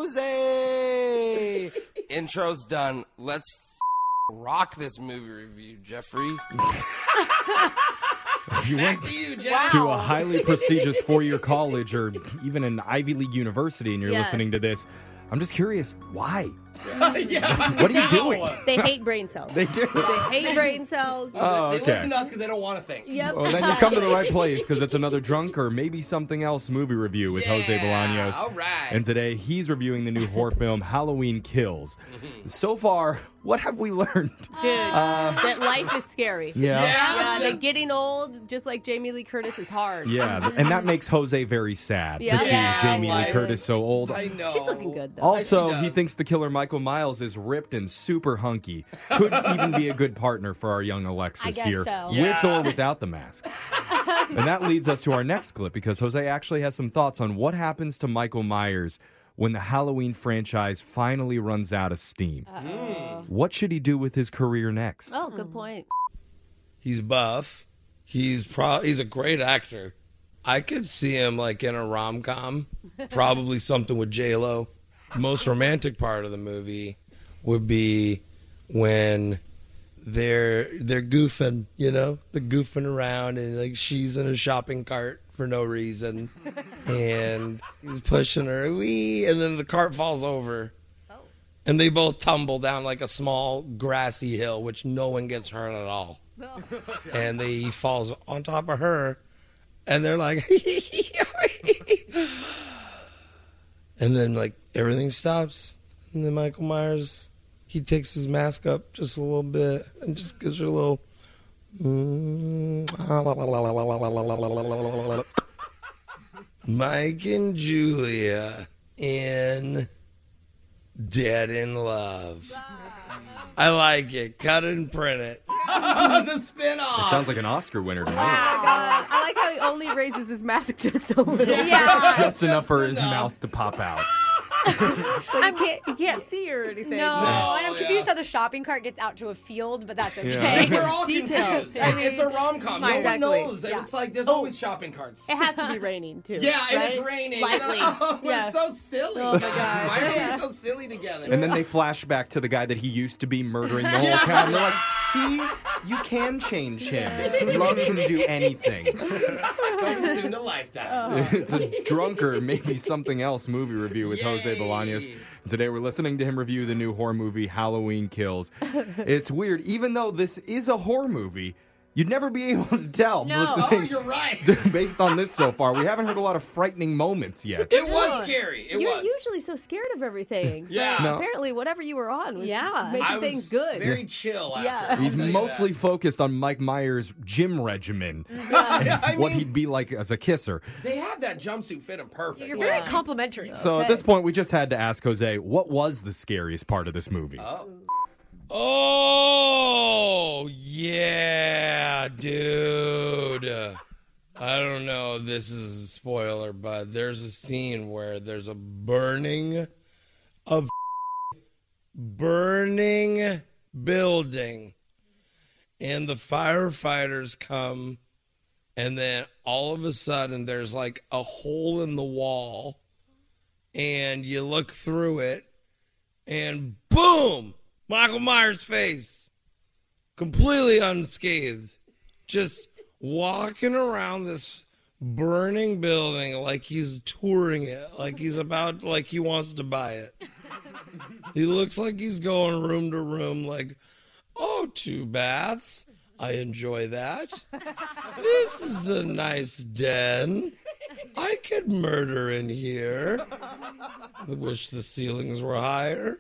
M: Jose. Intro's done. Let's f- rock this movie review, Jeffrey.
A: If you went
B: Back to you, Jeff.
A: to a highly prestigious four-year college or even an Ivy League university and you're
C: Yeah.
A: listening to this, I'm just curious, why?
B: Yeah.
A: What are you
B: No.
A: doing?
C: They hate brain cells.
A: They do.
C: They hate brain cells.
A: Oh,
B: They
A: okay.
B: listen to us because they don't want to think.
C: Yep.
A: Well, then you come to the right place because it's another drunk or maybe something else movie review with Jose
B: Yeah,
A: Bolaños.
B: all right.
A: And today he's reviewing the new horror film Halloween Kills. So far, what have we learned?
C: Dude,
A: Uh,
C: that life is scary.
A: Yeah.
C: Yeah, that getting old, just like Jamie Lee Curtis, is hard.
A: Yeah, th- and that makes Jose very sad
C: Yeah.
A: to see
C: Yeah,
A: Jamie Lee
B: like-
A: Curtis so old.
B: I know.
C: She's looking good, though.
A: Also,
B: She
A: he
B: does.
A: thinks the killer Michael Myers is ripped and super hunky. Could even be a good partner for our young Alexis
D: I guess
A: here,
D: so.
A: with
B: Yeah.
A: or without the mask. And that leads us to our next clip because Jose actually has some thoughts on what happens to Michael Myers when the Halloween franchise finally runs out of steam. What should he do with his career next?
C: Oh, good point.
L: He's buff. He's pro- He's a great actor. I could see him like in a rom com, probably something with J Lo. Most romantic part of the movie would be when they're they're goofing, you know, they're goofing around, and like she's in a shopping cart for no reason, and he's pushing her, wee, and then the cart falls over, and they both tumble down like a small grassy hill, which no one gets hurt at all, and they, he falls on top of her, and they're like, and then like everything stops, and then Michael Myers, he takes his mask up just a little bit and just gives her a little. Mike and Julia in Dead in Love. I like it. Cut it and print it.
B: The spin-off.
A: It sounds like an Oscar winner to me.
C: Oh my God. I like how he only raises his mask just a little.
D: Yeah.
A: Just enough for his mouth to pop out.
C: But you can't, you can't see or anything.
D: No, and I'm
B: yeah.
D: confused how the shopping cart gets out to a field, but that's okay.
A: Yeah.
B: We're all
C: Details.
B: confused.
C: I mean,
B: it's a rom-com. No one
C: exactly.
B: knows.
D: Yeah.
B: It's like there's
C: Oh.
B: always shopping carts.
C: It has to be raining, too.
B: Yeah, and
C: right?
B: it's raining.
C: Lightly.
B: Oh, we're
C: Yeah.
B: so silly.
C: Oh, my God.
B: Why are
C: Yeah.
B: we so silly together?
A: And then they flash back to the guy that he used to be murdering the whole town. They're like, see, you can change him. Love can do anything.
B: Coming soon to Lifetime.
A: It's a drunker, maybe something else movie review with Jose Bolaños. And today we're listening to him review the new horror movie Halloween Kills. It's weird. Even though this is a horror movie, You'd never be able to tell.
D: No.
A: listening-
B: Oh, you're right.
A: Based on this so far, we haven't heard a lot of frightening moments yet.
B: It was scary. It
C: You're
B: was.
C: usually so scared of everything.
B: Yeah.
C: But
A: No.
C: Apparently, whatever you were on was
D: Yeah.
C: making
B: I was
C: things good.
B: very chill after.
C: Yeah.
B: I'll
A: He's
B: tell you
A: mostly
B: that.
A: focused on Mike Myers' gym regimen
C: Yeah.
A: and
B: I
A: what
B: mean-
A: he'd be like as a kisser.
B: They have that jumpsuit fit him perfect.
D: You're very
C: Yeah.
D: complimentary.
A: So at
C: Okay.
A: this point, we just had to ask Jose, what was the scariest part of this movie?
B: Oh.
L: Oh, yeah, dude. I don't know if this is a spoiler, but there's a scene where there's a burning of burning building, and the firefighters come, and then all of a sudden there's like a hole in the wall, and you look through it, and boom, Michael Myers' face, completely unscathed, just walking around this burning building like he's touring it, like he's about, like he wants to buy it. He looks like he's going room to room, like, oh, two baths. I enjoy that. This is a nice den. I could murder in here. I wish the ceilings were higher.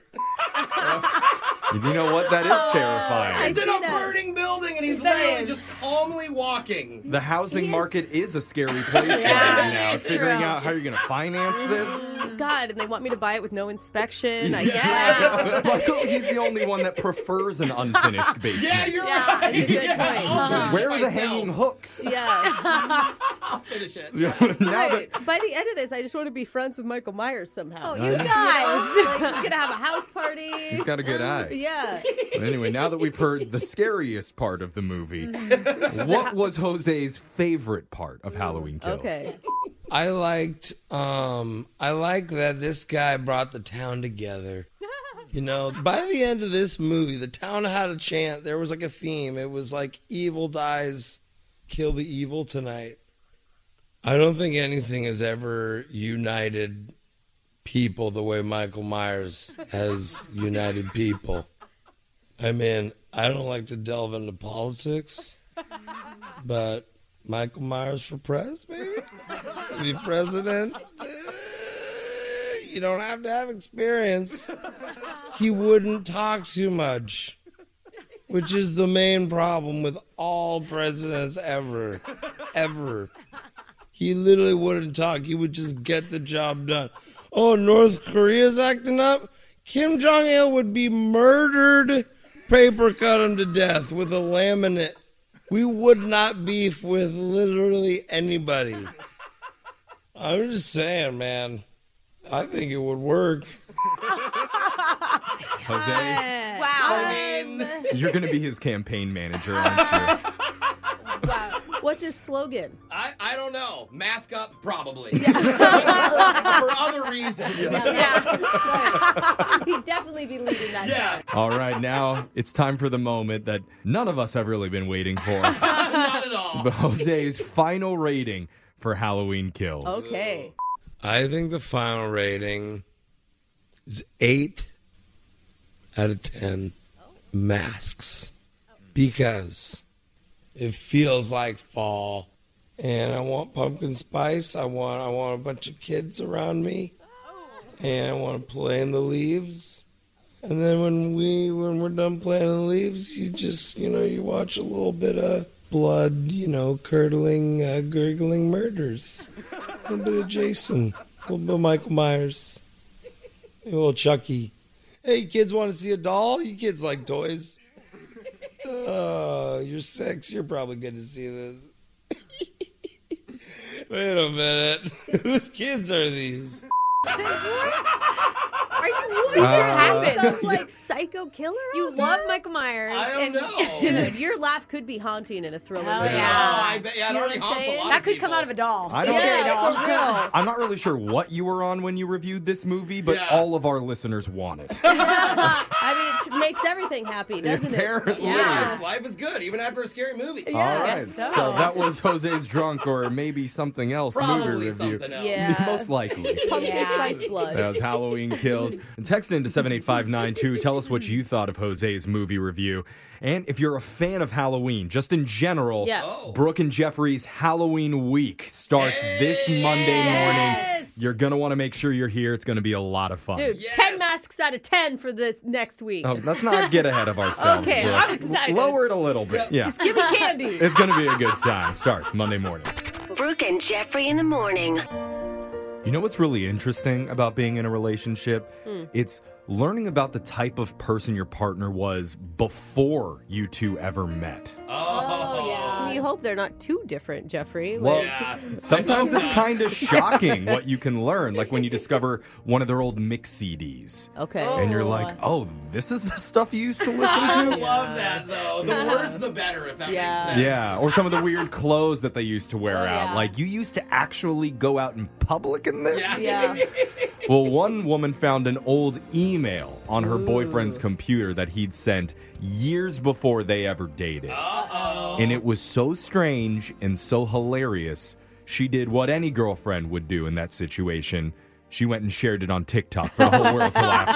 A: You know what? That is terrifying.
B: He's in
C: see
B: a
C: that.
B: burning building and he's
C: Same.
B: literally just calmly walking.
A: The housing
C: He is-
A: market is a scary place
C: Yeah,
A: right now.
C: it's
A: Figuring
C: true.
A: out how you're going to finance this.
C: God, and they want me to buy it with no inspection, I
A: Yeah.
C: guess.
A: Michael, he's the only one that prefers an unfinished basement.
B: Yeah, you're
C: Yeah,
B: right.
C: it's a good
B: Yeah,
C: point.
B: I'll finish
A: Where
B: it
A: are the
B: myself.
A: hanging hooks?
C: Yeah.
B: I'll finish it.
A: now that
C: Right. By the end of this, I just want to be friends with Michael Myers somehow.
D: Oh,
C: You
D: you
C: know?
D: guys.
C: Like, he's gonna have a house party.
A: he's got a good eye.
C: Yeah.
A: But anyway, now that we've heard the scariest part of the movie,
C: Mm-hmm.
A: what was Jose's favorite part of Halloween Kills?
C: Okay.
L: I liked um I like that this guy brought the town together. You know, by the end of this movie, the town had a chant. There was like a theme. It was like evil dies, kill the evil tonight. I don't think anything has ever united people the way Michael Myers has united people. I mean, I don't like to delve into politics, but Michael Myers for prez, maybe? Be president? Eh, You don't have to have experience. He wouldn't talk too much, which is the main problem with all presidents ever. Ever. He literally wouldn't talk. He would just get the job done. Oh, North Korea's acting up? Kim Jong-il would be murdered, paper cut him to death with a laminate. We would not beef with literally anybody. I'm just saying, man. I think it would work.
A: Jose,
D: Wow.
B: I mean,
A: you're going to be his campaign manager, aren't you?
C: Wow. What's his slogan?
B: I, I don't know. Mask up, probably. for, for other reasons.
C: Yeah. He'd definitely be leading that.
B: Yeah.
A: All right, now it's time for the moment that none of us have really been waiting for.
B: Not at all.
A: But Jose's final rating for Halloween Kills.
C: Okay.
L: I think the final rating is eight out of ten masks because it feels like fall, and I want pumpkin spice. I want I want a bunch of kids around me, and I want to play in the leaves. And then when we when we're done playing in the leaves, you just you know you watch a little bit of blood, you know, curdling, uh, gurgling murders. A little bit of Jason, a little bit of Michael Myers, a little Chucky. Hey, you kids want to see a doll? You kids like toys? Oh, you're six. You're probably good to see this. Wait a minute. Whose kids are these?
C: Are you
D: What
C: serious?
D: just happened?
C: Some, like psycho killer?
D: You
C: out
D: love
C: there?
D: Michael Myers.
B: I don't
D: and-
B: know.
C: Dude, your laugh could be haunting in a thriller
D: Hell
C: movie.
D: yeah.
B: Oh, I bet. Yeah, it
C: You know
B: already
C: what I'm
B: haunts a
C: saying?
B: lot
D: That
B: of
D: could
B: people.
D: come out of a doll.
A: I
D: A
A: don't-
D: scary
C: Yeah,
D: doll.
C: for real.
A: I'm not really sure what you were on when you reviewed this movie, but
B: Yeah.
A: all of our listeners want it.
C: I mean, It makes everything happy, doesn't
A: Apparently.
C: it?
B: Yeah. Life is good, even after a scary movie.
A: All right, so. that was Jose's Drunk or maybe something else
B: Probably
A: movie review.
B: something else.
C: Yeah.
A: Most likely.
C: Pumpkin
D: Yeah.
C: spice blood.
A: That was Halloween Kills. And text into seven eight five nine two. Tell us what you thought of Jose's movie review. And if you're a fan of Halloween, just in general,
C: Yeah.
B: Oh.
A: Brooke and Jeffrey's Halloween week starts this Monday morning. You're going to want to make sure you're here. It's going to be a lot of fun.
C: Dude,
B: Yes.
C: ten masks out of ten for this next week.
A: Oh, let's not get ahead of ourselves.
C: Okay,
A: Brooke.
C: I'm excited.
A: Lower it a little bit. Yeah.
C: Just give me candy.
A: It's going to be a good time. Starts Monday morning.
F: Brooke and Jeffrey in the morning.
A: You know what's really interesting about being in a relationship?
C: Hmm.
A: It's learning about the type of person your partner was before you two ever met.
B: Oh,
D: yeah.
C: You hope they're not too different, Jeffrey.
A: Well,
C: Like-
B: Yeah.
A: sometimes it's kind of shocking what you can learn, like when you discover one of their old mix C Ds.
C: okay.
A: And you're like, oh, this is the stuff you used to listen
B: I
A: to?
B: love that, though. The worse, the better, if that
C: Yeah.
B: makes sense.
A: Yeah, or some of the weird clothes that they used to wear
D: Oh,
A: out.
D: yeah.
A: Like, you used to actually go out in public in this?
B: Yeah.
C: Yeah.
A: Well, one woman found an old email on her boyfriend's computer that he'd sent years before they ever dated.
B: Uh-oh.
A: And it was so strange and so hilarious, she did what any girlfriend would do in that situation. She went and shared it on TikTok for the whole world to laugh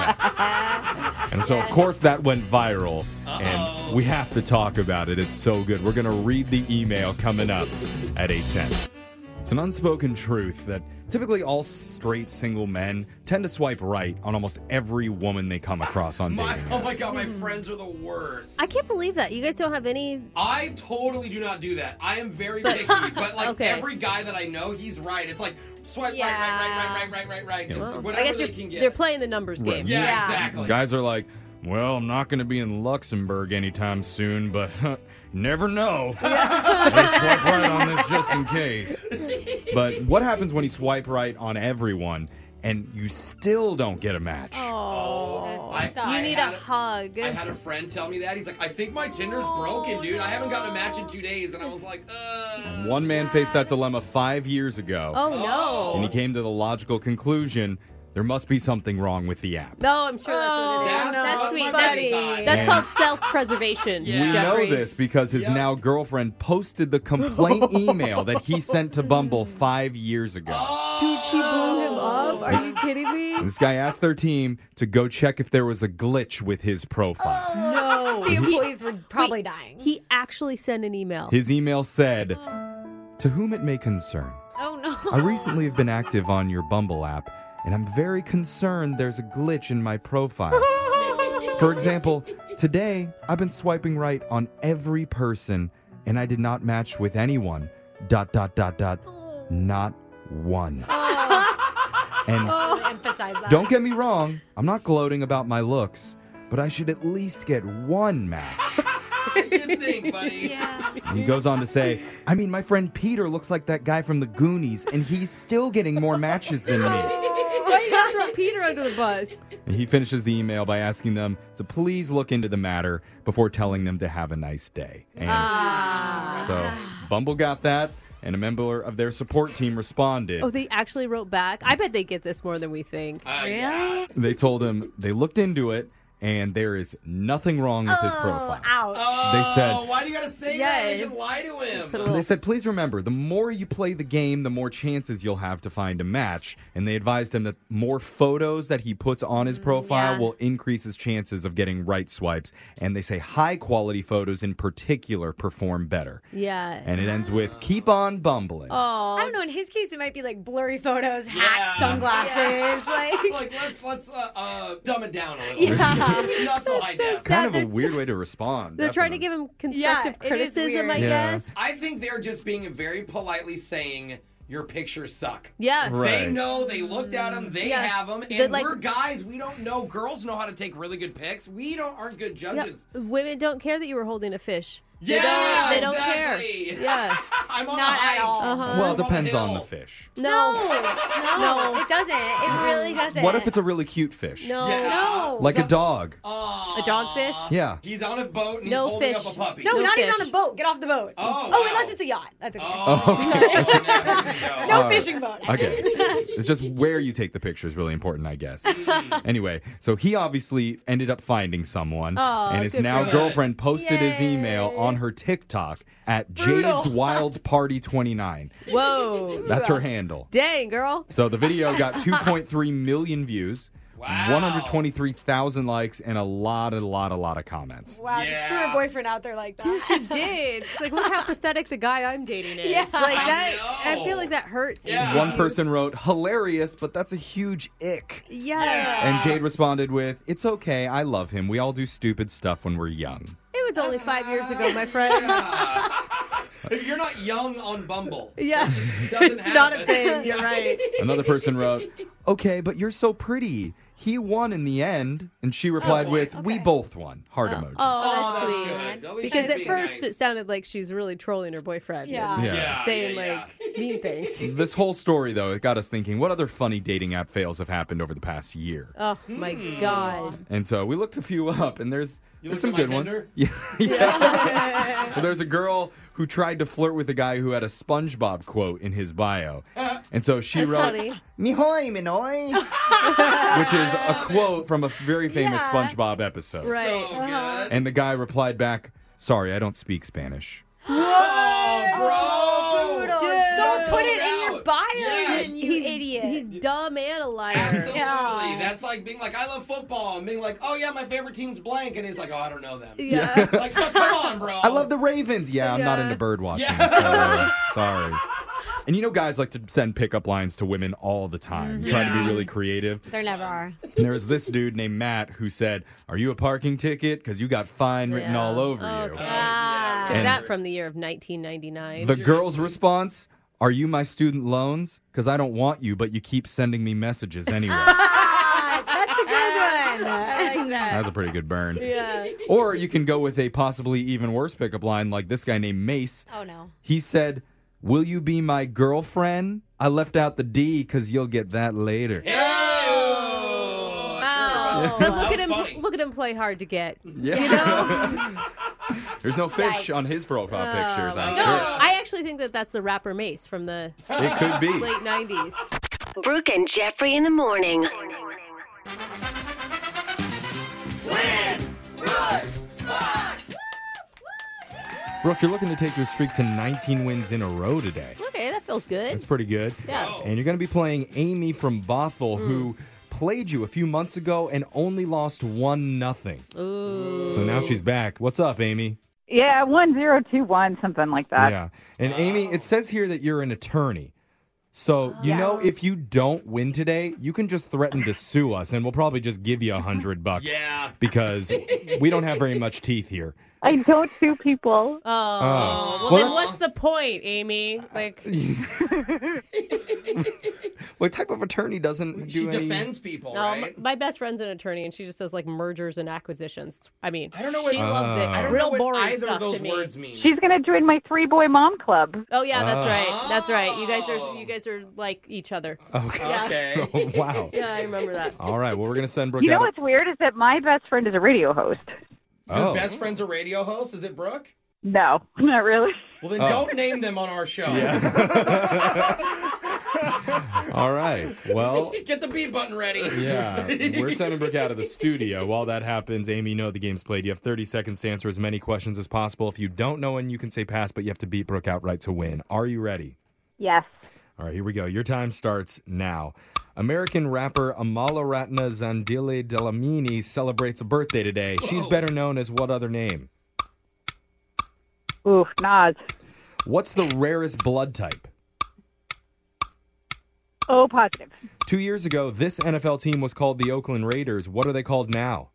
A: at. And so, of course, that went viral. And we have to talk about it. It's so good. We're going to read the email coming up at eight ten. It's an unspoken truth that typically all straight single men tend to swipe right on almost every woman they come across on
B: My,
A: dating
B: oh my
A: apps.
B: god, my friends are the worst.
C: I can't believe that. You guys don't have any.
B: I totally do not do that. I am very picky, but like
C: Okay.
B: every guy that I know, he's right. It's like swipe
D: Yeah.
B: right, right, right, right, right, right, right, right. Just
C: Well,
B: whatever
C: I guess
B: they
C: you're,
B: can get.
C: they're playing the numbers
A: Right.
C: game.
B: yeah,
D: Yeah.
B: exactly.
A: Guys are like, well, I'm not going to be in Luxembourg anytime soon, but never know. Better swipe right on this just in case. But what happens when you swipe right on everyone and you still don't get a match?
C: Oh,
B: I-
D: Sucks.
C: you
B: I
C: need
B: had
C: a
B: a-
C: hug.
B: I had a friend tell me that. He's like, I think my Tinder's broken, dude. I haven't gotten a match in two days. And I was like, uh.
A: One man faced that dilemma five years ago.
C: Oh no.
A: And he came to the logical conclusion there must be something wrong with the app.
C: No, I'm sure that's what it is.
B: That's
C: That's
B: what
C: sweet.
B: my
C: That's,
B: buddy thought.
C: that's
A: And-
C: called self-preservation.
B: Yeah.
A: We
C: Jeffrey.
A: know this because his
B: Yep.
A: now girlfriend posted the complaint email that he sent to Bumble five years ago.
C: Dude, she blew him up. Are you kidding me?
A: And this guy asked their team to go check if there was a glitch with his profile.
C: No.
D: The employees were probably
C: Wait,
D: dying.
C: He actually sent an email.
A: His email said, "To whom it may concern,
D: oh no.
A: I recently have been active on your Bumble app, and I'm very concerned there's a glitch in my profile. For example, today I've been swiping right on every person, and I did not match with anyone. Dot dot dot dot. Not one." And
D: Really emphasize that.
A: don't get me wrong, I'm not gloating about my looks, but I should at least get one match.
B: Good thing, buddy.
D: Yeah.
A: He goes on to say, I mean, my friend Peter looks like that guy from the Goonies, and he's still getting more matches than me.
C: Why you gotta throw Peter under the bus?
A: And he finishes the email by asking them to please look into the matter before telling them to have a nice day. And
C: Ah.
A: so Bumble got that, and a member of their support team responded.
C: Oh, they actually wrote back? I bet they get this more than we think.
B: Uh,
D: Really?
A: They told him they looked into it, and there is nothing wrong with his profile.
D: Ouch.
B: Oh,
A: They said-
B: why do you gotta say
C: Yeah.
B: that? You should lie to him.
A: They said, please remember, the more you play the game, the more chances you'll have to find a match. And they advised him that more photos that he puts on his profile
D: yeah.
A: will increase his chances of getting right swipes. And they say high quality photos in particular perform better.
C: Yeah.
A: And it ends with, keep on bumbling.
C: Oh.
D: I don't know. In his case, it might be like blurry photos,
B: Yeah.
D: hats, sunglasses. Like,
B: like let's let's uh, uh, dumb it down a little.
D: Yeah.
B: bit. Not so high def.
A: Kind of
C: they're-
A: a weird way to respond.
C: They're trying to
A: definitely.
C: give him constructive
D: Yeah, it is
C: criticism, I
D: weird.
A: Yeah.
C: guess.
B: I think they're just being very politely saying your pictures suck.
C: Yeah.
A: Right.
B: They know, they looked at them, they
C: Yeah.
B: have them,
C: They're
B: and
C: like-
B: we're guys. We don't know. Girls know how to take really good pics. We don't aren't good
C: Yeah.
B: judges.
C: Women don't care that you were holding a fish. They
B: Yeah,
C: don't, they don't
B: exactly.
C: care. Yeah.
B: I'm on
D: Not
B: a hike.
D: at all.
C: Uh-huh.
A: Well, it
B: I'm on a
A: depends on
B: hill.
A: the fish.
C: No.
D: No,
C: No.
D: it doesn't. It really doesn't.
A: What if it's a really cute fish?
C: No.
B: Yeah.
D: No.
A: Like a dog.
B: Aw.
C: A dogfish?
A: Yeah.
B: He's on a boat and
C: No
B: he's holding
C: fish.
B: up a puppy.
D: No,
C: No
D: not even
C: fish.
D: on a boat. Get off the boat.
B: Oh,
D: Oh,
B: wow.
D: unless it's a yacht. That's okay.
B: Oh,
D: Sorry.
B: no, no.
D: No
A: Uh,
D: fishing boat.
A: Okay. It's just where you take the picture is really important, I guess. Anyway, so he obviously ended up finding someone,
C: Aw,
A: and his
C: good
A: now
C: for him.
A: girlfriend posted his email
D: Yay.
A: on her TikTok at
D: Brutal.
A: Jade's Wild Party twenty-nine.
C: Whoa.
A: That's her handle.
C: Dang, girl.
A: So the video got two point three million views,
B: Wow.
A: one hundred twenty-three thousand likes, and a lot, a lot, a lot of comments.
D: Wow, just
B: Yeah.
D: threw her boyfriend out there like that.
C: Dude, she did. She's like, look how pathetic the guy I'm dating is.
D: Yeah.
C: Like that.
B: I
C: I,
B: know.
C: feel like that hurts.
B: Yeah.
A: One person wrote, hilarious, but that's a huge ick.
C: Yeah.
B: Yeah.
A: And Jade responded with, it's okay, I love him. We all do stupid stuff when we're young.
C: It was only five years ago, my friend.
B: If you're not young on Bumble,
C: Yeah.
B: it doesn't
C: It's not a
B: happen.
C: thing. You're right.
A: Another person wrote, okay, but you're so pretty. He won in the end. And she replied
B: boy.
A: with, we
D: Okay.
A: both won. Heart emoji.
C: Oh,
B: Oh,
C: that's
B: that's
C: sweet.
B: good. At least
C: Because
B: she's
C: at
B: being
C: first
B: nice.
C: it sounded like she's really trolling her boyfriend.
D: Yeah.
C: and
A: Yeah.
B: Yeah,
C: saying
B: yeah,
C: like mean things.
A: This whole story, though, it got us thinking, what other funny dating app fails have happened over the past year?
C: Oh my god.
A: And so we looked a few up, and there's
B: You
A: there's
B: looked
A: some
B: at my
A: good
B: Tinder?
A: ones. Yeah, yeah. Well, there's a girl who tried to flirt with a guy who had a SpongeBob quote in his bio, and so she
C: That's
A: wrote
C: funny.
A: "Mihoy, minoy," which is a quote from a very famous
D: Yeah.
A: SpongeBob episode.
C: Right.
B: So good.
A: And the guy replied back, "Sorry, I don't speak Spanish."
B: Oh, bro.
D: Brutal.
C: Dude.
D: Don't put it
B: Look
D: in your
B: out.
D: bio,
B: Yeah.
D: then, you
C: he's,
D: idiot.
C: He's dumb and a liar.
B: Absolutely.
D: Yeah.
B: That's like being like, I love football, and being like, oh yeah, my favorite team's blank, and he's like, oh, I don't know them.
C: Yeah.
B: Like, so, come on, bro.
A: I love the Ravens. Yeah, I'm not
C: Yeah.
A: into bird watching,
B: Yeah.
A: so sorry. And you know, guys like to send pickup lines to women all the time, try to be
B: Yeah.
A: really creative.
D: There never are.
A: And there was this dude named Matt who said, "Are you a parking ticket? Because you got fine written
C: Yeah.
A: all over
C: Oh,
A: you."
C: God.
D: Ah.
C: Took
A: And-
C: that from the year of nineteen ninety-nine.
A: The girl's response, "Are you my student loans? Because I don't want you, but you keep sending me messages anyway."
D: Ah, that's a good one. I like that.
A: That's a pretty good burn.
C: Yeah.
A: Or you can go with a possibly even worse pickup line like this guy named Mace.
D: Oh, no.
A: He said, "Will you be my girlfriend? I left out the D because you'll get that later."
B: Oh,
C: Wow.
B: That
C: But look
B: was
C: at him.
B: funny.
C: Look at him play hard to get.
A: Yeah.
C: You know?
A: There's no fish
D: Yikes.
A: on his profile pictures,
C: Oh,
A: I'm
C: my
A: sure.
C: God. I actually think that that's the rapper Mace from the
A: It could be.
C: late nineties.
F: Brooke and Jeffrey in the morning.
A: Brooke, you're looking to take your streak to nineteen wins in a row today.
C: Okay, that feels good.
A: That's pretty good.
C: Yeah.
A: And you're going to be playing Amy from Bothell, who played you a few months ago and only lost one nothing.
C: Ooh.
A: So now she's back. What's up, Amy?
N: Yeah, one zero two one, something like that.
A: Yeah. And Amy, it says here that you're an attorney. So, you
N: Yeah.
A: know, if you don't win today, you can just threaten to sue us, and we'll probably just give you a hundred bucks.
B: Yeah.
A: Because we don't have very much teeth here.
N: I don't sue people.
C: Oh.
A: Oh.
C: Well,
A: Well,
C: then
A: that-
C: what's the point, Amy? Like,
A: What type of attorney doesn't
B: She
A: do any...
B: defends people,
C: no, my,
B: right?
C: my best friend's an attorney, and she just does like mergers and acquisitions. I mean,
B: I don't know what
C: she loves it.
A: I don't
C: Real
B: know what
C: boring
B: either
C: stuff
B: of those
C: to me.
B: words mean.
N: She's going to join my three boy mom club.
C: Oh yeah, that's
A: Oh.
C: right. That's right. You guys are you guys are like each other.
A: Okay.
C: Yeah.
B: Okay.
A: Oh, wow.
C: Yeah, I remember that.
A: All right. Well, we're going to send Brooke
N: You know
A: out.
N: what's weird is that my best friend is a radio host.
B: Your
A: Oh.
B: best friend's a radio host? Is it Brooke?
N: No, not really.
B: Well, then
A: Oh.
B: don't name them on our show.
A: All right. Well,
B: Get the B button ready.
A: yeah, we're sending Brooke out of the studio. While that happens, Amy, you know the game's played. You have thirty seconds to answer as many questions as possible. If you don't know one, you can say pass, but you have to beat Brooke outright to win. Are you ready?
N: Yes.
A: All right, here we go. Your time starts now. American rapper Amalaratna Zandile Delamini celebrates a birthday today. She's better known as what other name?
N: Oof, Nas.
A: What's the rarest blood type?
N: Oh, positive.
A: Two years ago, this N F L team was called the Oakland Raiders. What are they called now?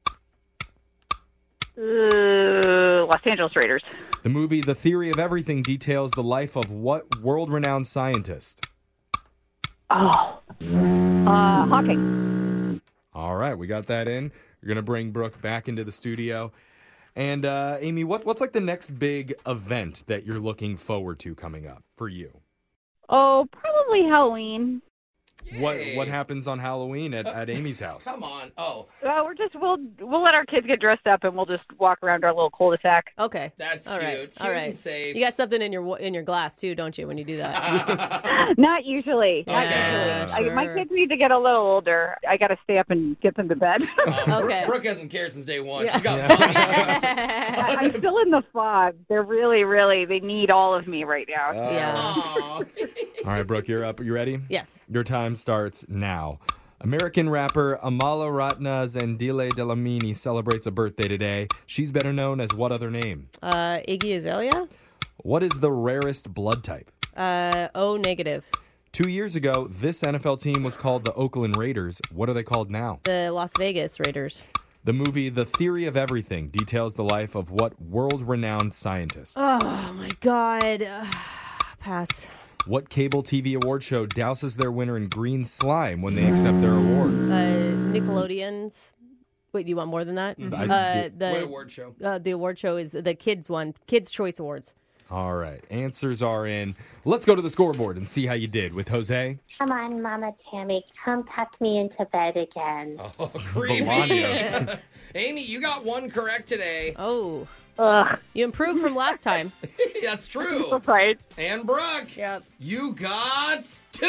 N: Uh, Los Angeles Raiders.
A: The movie The Theory of Everything details the life of what world-renowned scientist?
N: Oh. Uh, Hawking.
A: All right, we got that in. You're going to bring Brooke back into the studio. And uh, Amy, what, what's like the next big event that you're looking forward to coming up for you?
N: Oh, probably Halloween.
A: What what happens on Halloween at, at Amy's house?
B: Come on. Oh.
N: Uh, we're just we'll we'll let our kids get dressed up and we'll just walk around our little cul-de-sac.
C: Okay.
B: That's
C: All
B: cute.
C: right.
B: Cute
C: All right.
B: and safe.
C: You got something in your wa- in your glass too, don't you? When you do that.
N: Not usually. Not
C: Yeah,
N: usually.
C: sure.
N: I, my kids need to get a little older. I got to stay up and get them to bed.
B: Um,
C: Okay.
B: Brooke hasn't cared since day one.
C: Yeah.
B: She's got mommy issues.
N: I'm still in the fog. They're really, really. They need all of me right now.
C: Yeah.
B: Aw.
A: All right, Brooke, you're up. You ready?
C: Yes.
A: Your time starts now. American rapper Amala Ratna Zandile Delamini celebrates a birthday today. She's better known as what other name?
C: Uh, Iggy Azalea.
A: What is the rarest blood type?
C: Uh, O negative.
A: Two years ago, this N F L team was called the Oakland Raiders. What are they called now?
C: The Las Vegas Raiders.
A: The movie The Theory of Everything details the life of what world-renowned scientist?
C: Oh my God. Uh, pass.
A: What cable T V award show douses their winner in green slime when they accept their award?
C: Uh, Nickelodeon's. Wait, do you want more than that?
A: I-
C: Uh, the
B: What award show?
C: Uh, the award show is the kids one, Kids Choice Awards.
A: All right, answers are in. Let's go to the scoreboard and see how you did with Jose.
G: Come on, Mama Tammy, come tuck me into bed again.
B: Oh, creepy.
A: Bolaños.
B: Amy, you got one correct today.
C: Oh,
N: Ugh.
C: you improved from last time.
B: That's true.
N: Right.
B: And Brooke,
C: Yep.
B: you got two.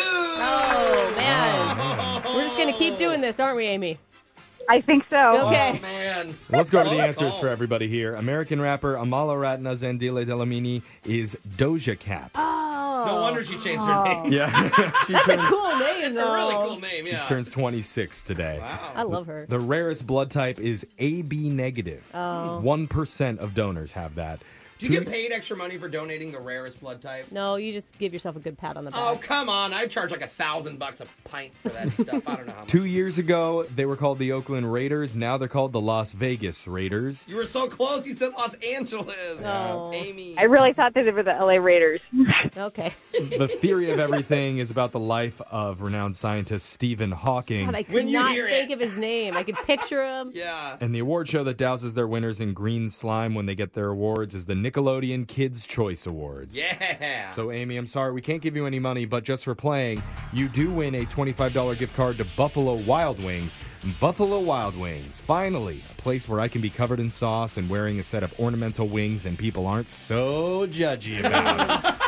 C: Oh man, we're just gonna keep doing this, aren't we, Amy?
N: I think so.
C: Okay.
B: Oh, man.
A: Let's go to the
B: Close
A: answers
B: calls.
A: for everybody here. American rapper Amala Ratna Zandile Delamini is Doja Cat.
C: Oh,
B: No wonder she changed her name.
A: Yeah, she
C: that's a
A: turns
C: cool name,
B: It's
C: though.
B: a really cool name,
A: she
B: yeah.
A: turns twenty-six today.
B: Wow.
C: I love her.
A: The rarest blood type is A B negative.
C: Oh.
A: One percent of donors have that.
B: Do you
A: Two-
B: get paid extra money for donating the rarest blood type?
C: No, you just give yourself a good pat on the back.
B: Oh, come on. I charge like a thousand bucks a pint for that stuff. I don't know how much.
A: Two years ago, they were called the Oakland Raiders. Now they're called the Las Vegas Raiders.
B: You were so close. You said Los Angeles.
C: Oh.
B: Amy.
N: I really thought they were the L A Raiders.
C: Okay.
A: The Theory of Everything is about the life of renowned scientist Stephen Hawking.
C: God, I could
B: When you
C: not
B: hear
C: think
B: it.
C: of his name. I could picture him.
B: Yeah.
A: And the award show that douses their winners in green slime when they get their awards is the Nickelodeon Kids Choice Awards.
B: Yeah.
A: So, Amy, I'm sorry, we can't give you any money, but just for playing, you do win a twenty-five dollars gift card to Buffalo Wild Wings. Buffalo Wild Wings, finally, a place where I can be covered in sauce and wearing a set of ornamental wings and people aren't so judgy about it.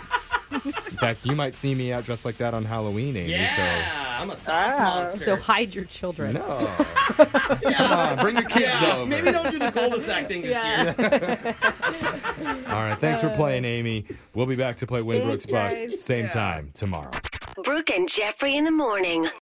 A: In fact, you might see me out dressed like that on Halloween, Amy.
B: yeah. I'm a sauce
N: Ah.
B: monster.
C: So hide your
A: So,
C: children.
A: no.
B: yeah.
A: Come on, bring the kids
B: Yeah,
A: over.
B: maybe don't do the cul-de-sac thing this
C: Yeah.
B: year.
A: All right, thanks for playing, Amy. We'll be back to play Winbrook's
N: Thanks,
A: Bucks
N: guys.
A: same
B: Yeah.
A: time tomorrow.
F: Brooke and Jeffrey in the morning.